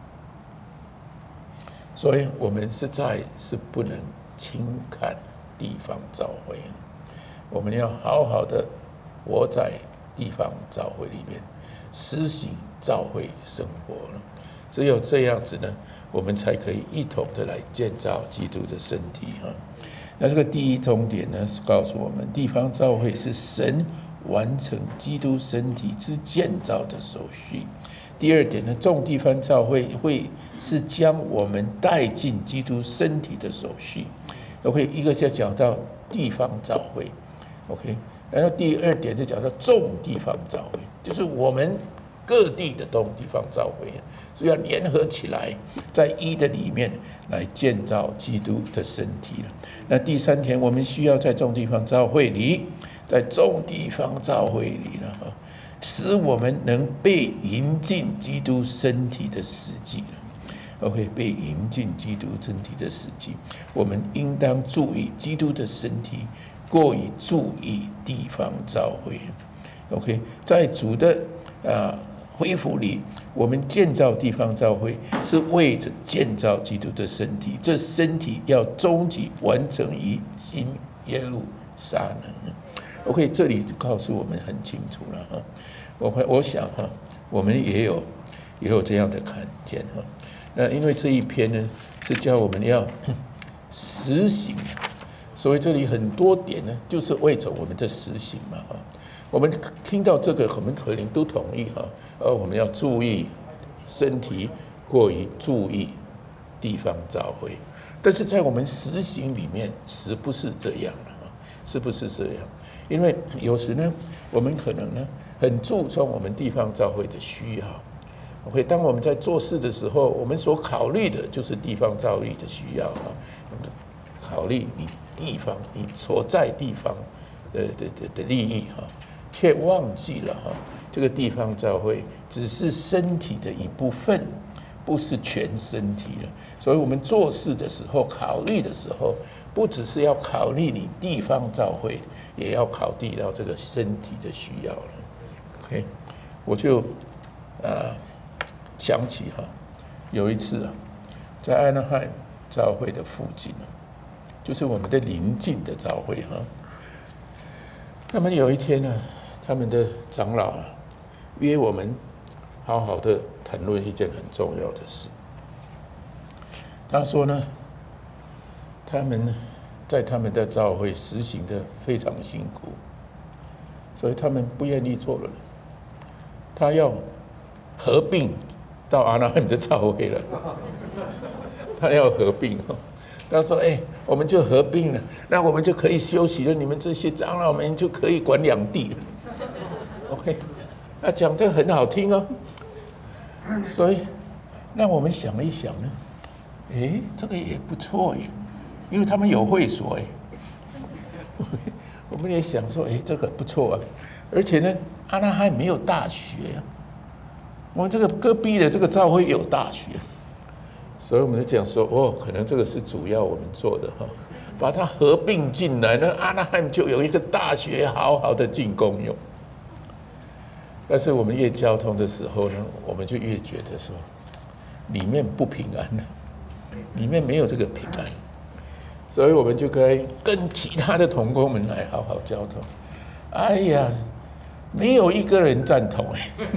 所以我们实在是不能轻看地方教会，我们要好好的活在地方教会里面，实行教会生活了。只有这样子呢，我们才可以一同的来建造基督的身体哈。那这个第一重点呢，是告诉我们，地方教会是神完成基督身体之建造的手续。第二点呢，众地方教会是将我们带进基督身体的手续。OK， 一个就讲到地方教会 ，OK， 然后第二点就讲到众地方教会，就是我们各地的地方教会，所以要联合起来，在一的里面来建造基督的身体了。那第三点，我们需要在众地方教会里，在众地方教会里了，使我们能被引进基督身体的实际了。OK， 被引进基督身体的实际，我们应当注意基督的身体，过于注意地方教会。OK， 在主的恢复里，我们建造地方教会是为着建造基督的身体，这身体要终极完成于新耶路撒冷。OK， 这里告诉我们很清楚了哈。我想哈，我们也有这样的看见哈。那因为这一篇呢，是叫我们要实行，所以这里很多点呢，就是为着我们的实行嘛哈。我们听到这个，我们可能都同意哈，我们要注意身体，过于注意地方教会，但是在我们实行里面，是不是这样了哈？是不是这样？因为有时呢，我们可能呢，很注重我们地方教会的需要。OK， 当我们在做事的时候，我们所考虑的就是地方教会的需要啊，考虑你地方你所在地方的利益哈。却忘记了哈，这个地方教会只是身体的一部分，不是全身体了。所以我们做事的时候、考虑的时候，不只是要考虑你地方教会，也要考虑到这个身体的需要了。OK， 我就想起哈，有一次啊，在安纳海教会的附近，就是我们的邻近的教会哈，他们有一天呢。他们的长老约我们好好的谈论一件很重要的事。他说呢，他们在他们的教会实行的非常辛苦，所以他们不愿意做了。他要合并到阿那汉的教会了，他要合并哦。他说：“我们就合并了，那我们就可以休息了。你们这些长老们就可以管两地了。” OK， 那讲得很好听哦，所以那我们想一想呢，这个也不错耶，因为他们有会所我们也想说，这个不错啊，而且呢，阿那海没有大学啊，我们这个隔壁的这个教会有大学，所以我们就讲说，可能这个是主要我们做的哈，把它合并进来，那阿那海就有一个大学，好好的进功用。但是我们越交通的时候呢，我们就越觉得说，里面不平安了，里面没有这个平安，所以我们就该跟其他的同工们来好好交通。哎呀，没有一个人赞同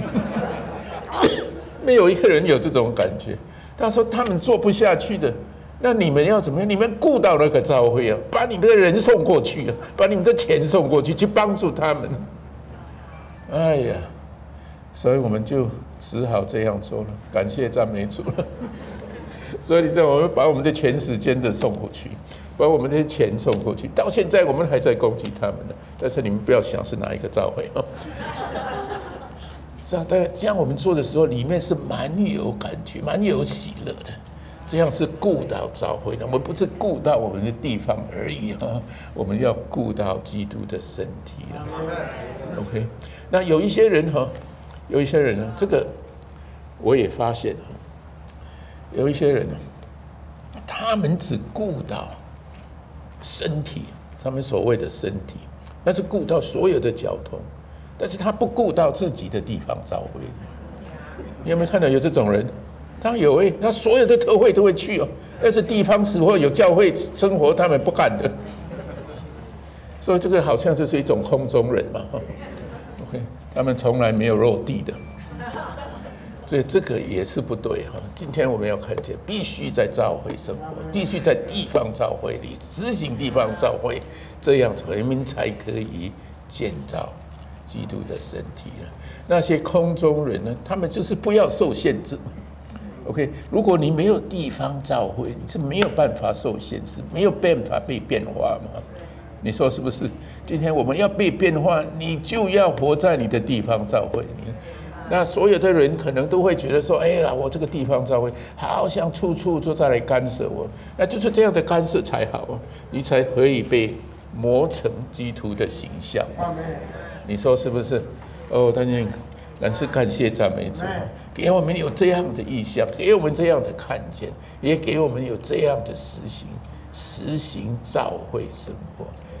没有一个人有这种感觉。他说他们做不下去的，那你们要怎么样？你们顾到那个教会啊，把你们的人送过去啊，把你们的钱送过去，去帮助他们。哎呀！所以我们就只好这样做了，感谢赞美主了。所以你知道，我们把我们的全时间的送过去，把我们的钱送过去，到现在我们还在攻击他们呢。但是你们不要想是哪一个教会哦。是啊，但这样我们做的时候，里面是蛮有感觉、蛮有喜乐的。这样是顾到教会的，我们不是顾到我们的地方而已哈，我们要顾到基督的身体了。OK， 那有一些人哈。有一些人呢，这个我也发现有一些人呢，他们只顾到身体，他们所谓的身体，那是顾到所有的交通，但是他不顾到自己的地方教会。你有没有看到有这种人？他所有的特会都会去哦，但是地方时候有教会生活，他们不干的。所以这个好像就是一种空中人嘛。OK。他们从来没有落地的，所以这个也是不对哈。今天我们要看见，必须在教会生活，必须在地方教会里执行地方教会，这样人民才可以建造基督的身体了。那些空中人呢，他们就是不要受限制。OK， 如果你没有地方教会，你是没有办法受限制，没有办法被变化嘛。你说是不是？今天我们要被变化，你就要活在你的地方教会里面。那所有的人可能都会觉得说：“哎呀，我这个地方教会好像处处都在来干涉我。”那就是这样的干涉才好啊，你才可以被磨成基督的形象。你说是不是？但是感谢赞美主，给我们有这样的意向，给我们这样的看见，也给我们有这样的实行教会生活。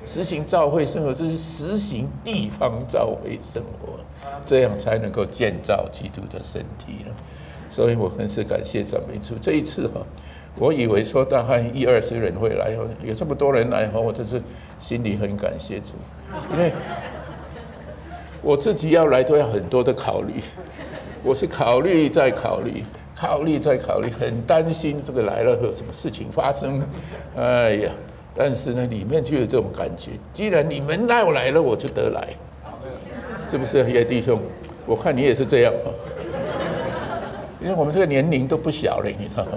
实行教会生活，就是实行地方教会生活，这样才能够建造基督的身体了。所以我很是感谢赞美主。这一次我以为说大概20-20人会来，有这么多人来，我真是心里很感谢主，因为我自己要来都要很多的考虑，我是考虑再考虑，很担心这个来了会有什么事情发生，哎呀！但是呢，里面就有这种感觉，既然你们让我来了，我就得来，是不是叶弟兄？我看你也是这样，因为我们这个年龄都不小了，你知道吗？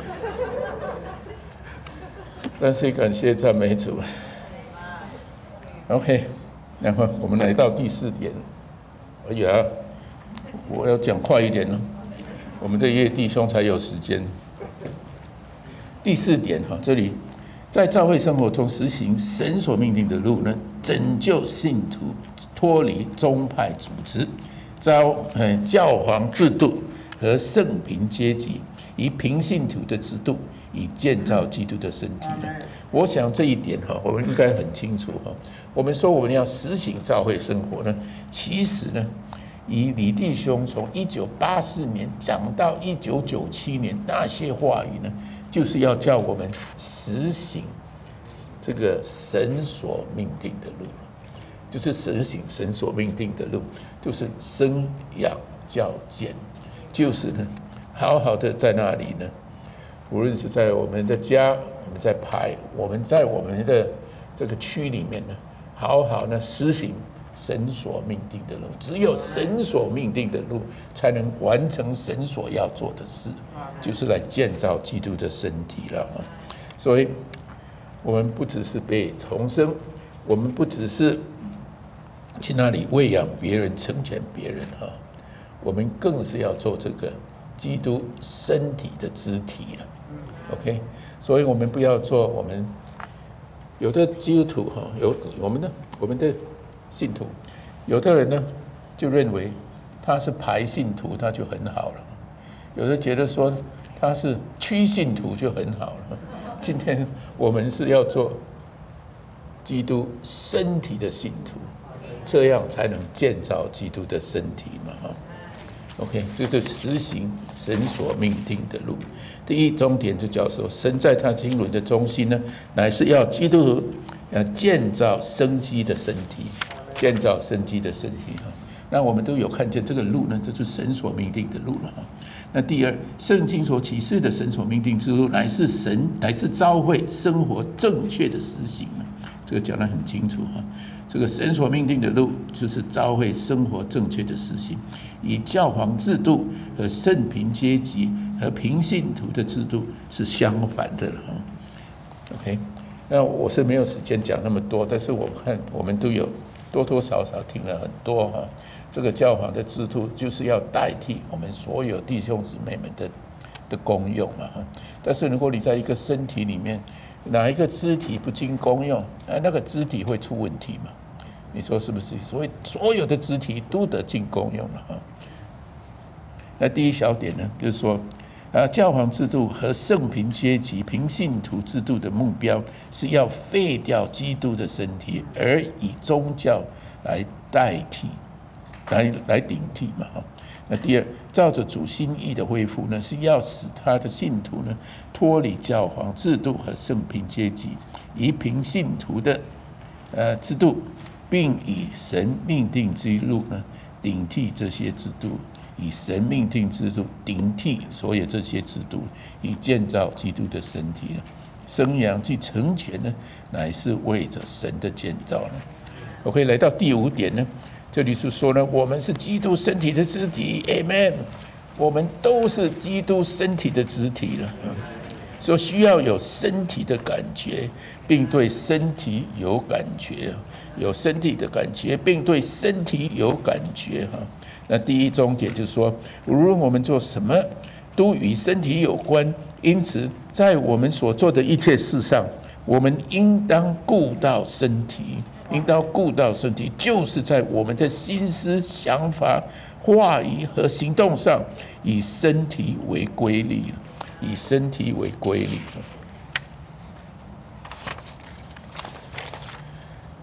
但是感谢赞美主。OK， 然后我们来到第4点。哎呀，我要讲快一点了，我们的叶弟兄才有时间。第4点这里在教会生活中实行神所命定的路呢，拯救信徒脱离宗派组织、教皇制度和圣平阶级，以平信徒的制度，以建造基督的身体呢。我想这一点我们应该很清楚。我们说我们要实行教会生活呢，其实呢，以李弟兄从1984年讲到1997年那些话语呢，就是要叫我们实行这个神所命定的路，就是实行神所命定的路，就是生养教检，就是呢，好好的在那里呢，无论是在我们的家，我们在排，我们在我们的这个区里面呢，好好呢实行神所命定的路。只有神所命定的路，才能完成神所要做的事，就是来建造基督的身体了。所以，我们不只是被重生，我们不只是去那里喂养别人、成全别人我们更是要做这个基督身体的肢体了。OK， 所以我们不要做我们有的基督徒有我们的信徒，有的人呢就认为他是排信徒，他就很好了；有的觉得说他是区信徒就很好了。今天我们是要做基督身体的信徒，这样才能建造基督的身体嘛。OK， 这是实行神所命定的路。第一重点就叫做神在他经纶的中心呢，乃是要基督徒要建造生机的身体，建造生机的身体。那我们都有看见这个路呢，这是神所命定的路了。那第二，圣经所启示的神所命定之路，乃是教会生活正确的实行。这个讲得很清楚这个神所命定的路，就是教会生活正确的实行，以教皇制度和圣平阶级和平信徒的制度是相反的了。OK， 那我是没有时间讲那么多，但是我看我们都有多多少少听了很多这个教皇的制度就是要代替我们所有弟兄姊妹们的功用嘛。但是如果你在一个身体里面，哪一个肢体不经功用，那个肢体会出问题嘛？你说是不是？所以所有的肢体都得尽功用了那第一小点呢，就是说教皇制度和圣平阶级、平信徒制度的目标是要废掉基督的身体，而以宗教来代替、来顶替嘛。那第二，照着主心意的恢复呢，是要使他的信徒呢脱离教皇制度和圣平阶级，以平信徒的制度，并以神命定之路呢顶替这些制度，以神命定之路顶替所有这些制度，以建造基督的身体了。生养及成全呢，乃是为着神的建造呢。我可以来到第5点呢。这里是说呢，我们是基督身体的肢体 ，Amen。我们都是基督身体的肢体了，所以需要有身体的感觉，并对身体有感觉，有身体的感觉，并对身体有感觉那第一重点就是说，无论我们做什么，都与身体有关。因此，在我们所做的一切事上，我们应当顾到身体。应当顾到身体，就是在我们的心思、想法、话语和行动上，以身体为规律，以身体为规律。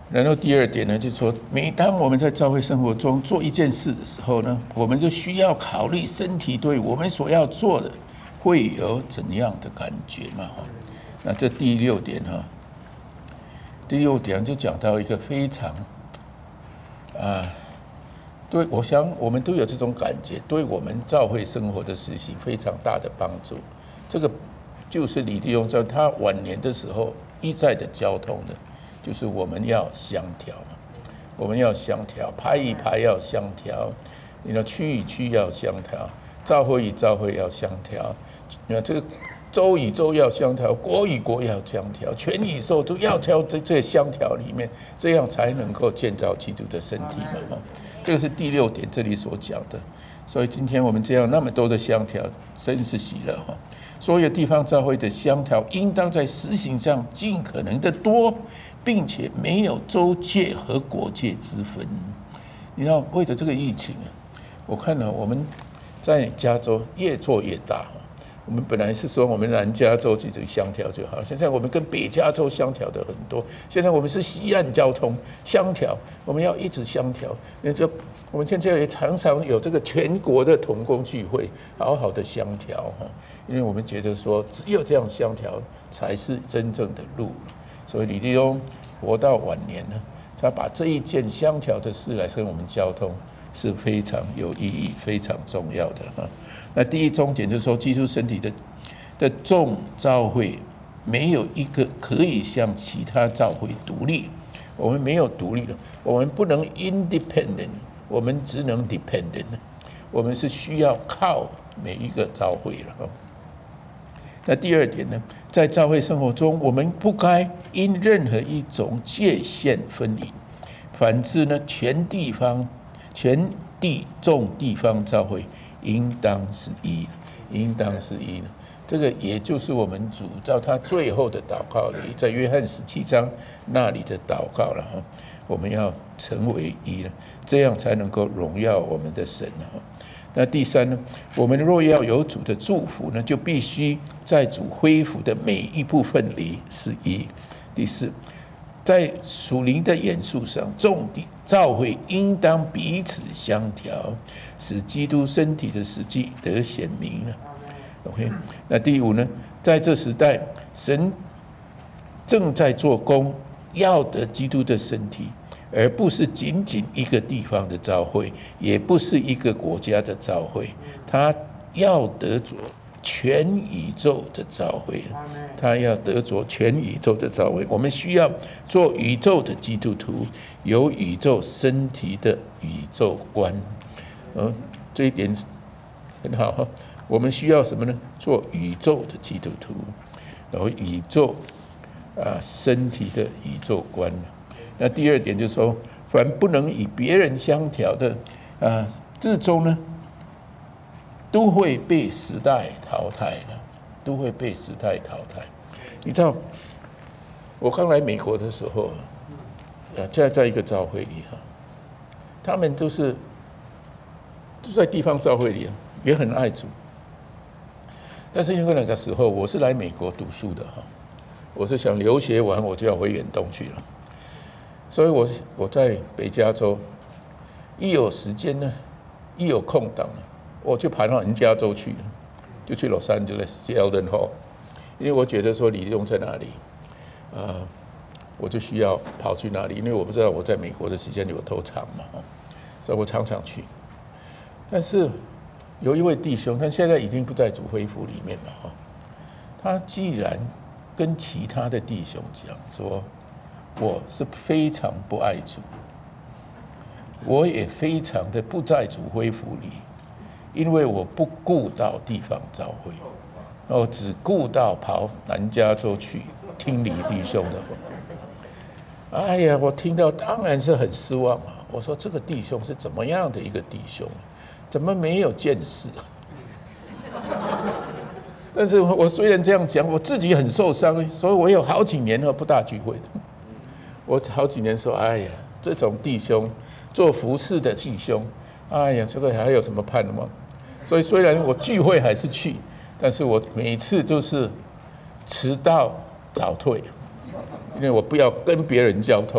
然后第二点呢，就是说，每当我们在教会生活中做一件事的时候呢，我们就需要考虑身体对我们所要做的会有怎样的感觉嘛。那这第六点哈，第六点就讲到一个非常对，我想我们都有这种感觉，对我们教会生活的实行非常大的帮助。这个就是李弟兄在他晚年的时候一再的交通的。就是我们要相调嘛，我们要相调，派与派要相调，区与区要相调，教会与教会要相调，这个州与州要相调，国与国要相调，全宇宙都要在这相调里面，这样才能够建造基督的身体嘛。这个是第六点这里所讲的。所以今天我们这样那么多的相调，真是喜乐哈。所有地方教会的相调，应当在实行上尽可能的多，并且没有州界和国界之分。你知道，为了这个疫情我看了我们在加州越做越大。我们本来是说我们南加州自己相调就好，现在我们跟北加州相调的很多。现在我们是西岸交通相调，我们要一直相调。我们现在也常常有这个全国的同工聚会，好好的相调因为我们觉得说只有这样相调才是真正的路。所以李弟兄活到晚年呢，他把这一件相调的事来跟我们交通，是非常有意义、非常重要的那第一重点就是说，基督身体的众教会没有一个可以向其他教会独立，我们没有独立的，我们不能 independent， 我们只能 dependent， 我们是需要靠每一个教会了那第二点呢，在教会生活中，我们不该因任何一种界限分离，反之呢，全地众地方教会应当是一，应当是一。这个也就是我们主照他最后的祷告里，在约翰17章那里的祷告了我们要成为一了，这样才能够荣耀我们的神那第三呢，我们若要有主的祝福呢，就必须在主恢复的每一部分里是一。第四，在属灵的元素上，众教会应当彼此相调，使基督身体的实际得显明了。OK， 那第五呢，在这时代，神正在做工，要得基督的身体，而不是仅仅一个地方的教会，也不是一个国家的教会，他要得着全宇宙的教会，他要得着全宇宙的教会。我们需要做宇宙的基督徒，有宇宙身体的宇宙观。这一点很好。我们需要什么呢？做宇宙的基督徒，然后宇宙身体的宇宙观。那第二点就是说，凡不能与别人相调的至终呢，都会被时代淘汰了，都会被时代淘汰。你知道，我刚来美国的时候，在一个教会里他们都在地方教会里也很爱主。但是因为那个时候我是来美国读书的我是想留学完我就要回远东去了，所以我在北加州一有时间呢，一有空档呢，我就跑到南加州去了，就去洛杉矶的Sheldon Hall，因为我觉得说李弟兄在哪里我就需要跑去哪里，因为我不知道我在美国的时间有多长嘛所以我常常去。但是有一位弟兄，他现在已经不在主恢复里面了他既然跟其他的弟兄讲说，我是非常不爱主，我也非常的不在主恢复里，因为我不顾到地方教会，我只顾到跑南加州去听李弟兄的话。哎呀，我听到当然是很失望我说这个弟兄是怎么样的一个弟兄？怎么没有见识？但是我虽然这样讲，我自己很受伤，所以我有好几年不大聚会的。我好几年说，哎呀，这种弟兄做服侍的弟兄，哎呀，这个还有什么盼望？所以虽然我聚会还是去，但是我每次就是迟到早退，因为我不要跟别人交通，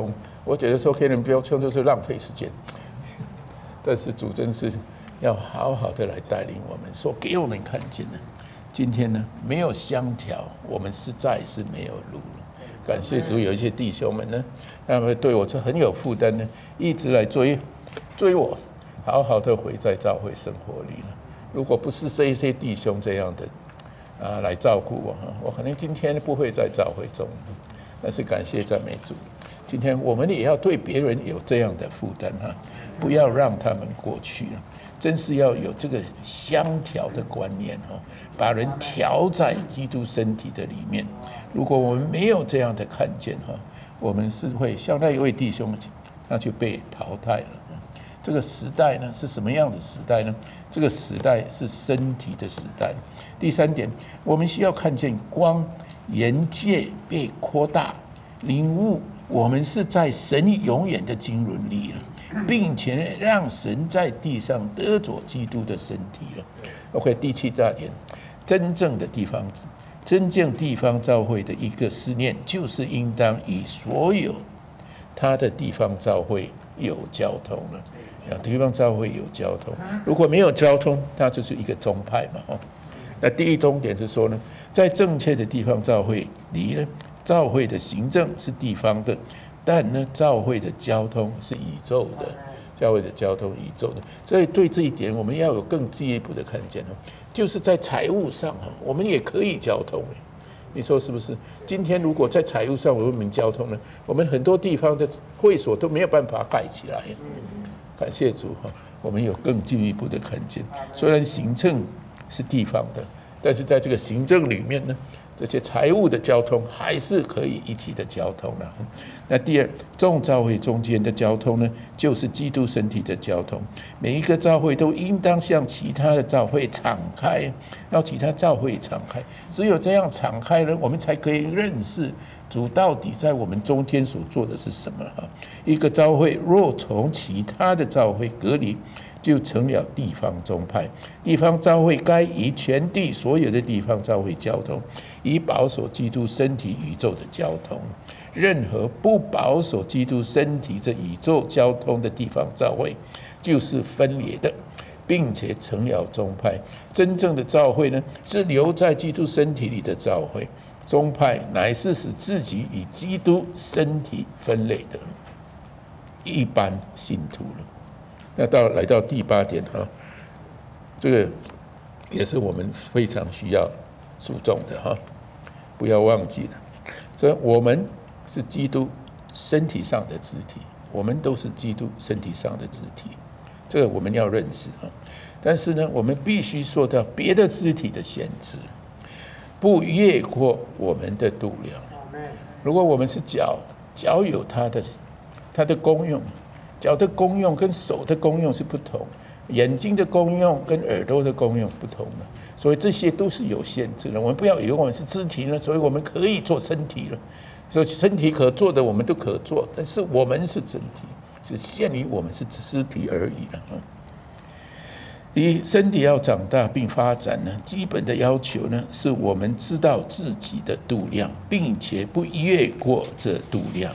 我觉得说黑人标签都是浪费时间，但是主真是要好好的来带领我们，说给我们看见的。今天呢，没有香条，我们实在是没有路了。感谢主，有一些弟兄们呢，他们对我就很有负担呢，一直来追我，好好的回在教会生活里了。如果不是这一些弟兄这样的来照顾我，我可能今天不会在教会中。但是感谢赞美主，今天我们也要对别人有这样的负担不要让他们过去了。真是要有这个相调的观念把人调在基督身体的里面。如果我们没有这样的看见我们是会像那一位弟兄，他就被淘汰了。这个时代呢是什么样的时代呢？这个时代是身体的时代。第三点，我们需要看见光眼界被扩大，领悟我们是在神永远的经纶里了，并且让神在地上得着基督的身体了。OK， 第七大点，真正地方教会的一个思念，就是应当与所有他的地方教会有交通了。地方教会有交通，如果没有交通，那就是一个宗派嘛。那第一重点是说呢，在正确的地方教会里呢，教会的行政是地方的，但呢，教会的交通是宇宙的。教会的交通宇宙的，所以对这一点我们要有更进一步的看见就是在财务上我们也可以交通。你说是不是？今天如果在财务上文明交通呢，我们很多地方的会所都没有办法盖起来。感谢主我们有更进一步的看见。虽然行政是地方的，但是在这个行政里面呢，这些财务的交通还是可以一起的交通了。那第二，众教会中间的交通呢，就是基督身体的交通。每一个教会都应当向其他的教会敞开，让其他教会敞开。只有这样敞开呢，我们才可以认识主到底在我们中间所做的是什么。一个教会若从其他的教会隔离，就成了地方宗派。地方教会该与全地所有的地方教会交通，以保守基督身体宇宙的交通。任何不保守基督身体这宇宙交通的地方教会，就是分裂的，并且成了宗派。真正的教会呢，是留在基督身体里的教会。宗派乃是使自己与基督身体分类的一般信徒了。那来到第八点这个也是我们非常需要注重的不要忘记了。所以我们是基督身体上的肢体，我们都是基督身体上的肢体，这个我们要认识但是呢，我们必须受到别的肢体的限制，不越过我们的度量。如果我们是脚有它的功用，脚的功用跟手的功用是不同，眼睛的功用跟耳朵的功用不同的，所以这些都是有限制的。我们不要以为我们是肢体了，所以我们可以做身体了。所以身体可做的我们都可做，但是我们是整体，只限于我们是肢体而已了。第一，身体要长大并发展呢，基本的要求呢，是我们知道自己的度量，并且不越过这度量，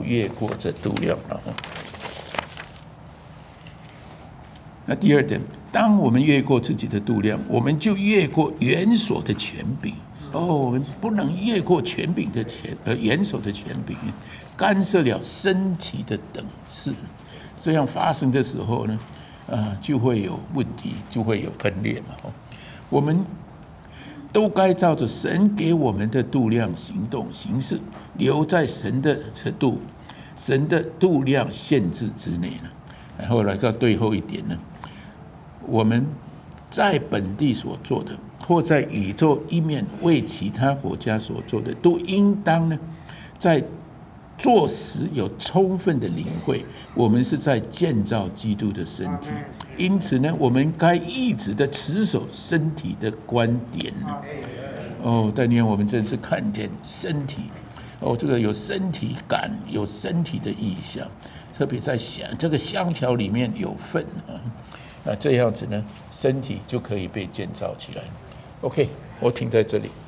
那第二点，当我们越过自己的度量，我们就越过元首的权柄。我们不能越过权柄的元首的权柄，干涉了身体的等次。这样发生的时候呢，就会有问题，就会有分裂嘛。我们都该照着神给我们的度量行动行事，留在神的度量限制之内了。然后来到最后一点呢，我们在本地所做的，或在宇宙一面为其他国家所做的，都应当呢，在做时有充分的领会，我们是在建造基督的身体。因此呢，我们该一直的持守身体的观点呢。但愿我们真是看见身体，这个有身体感，有身体的意象，特别在这个香条里面有份那这样子呢，身体就可以被建造起来。OK， 我停在这里。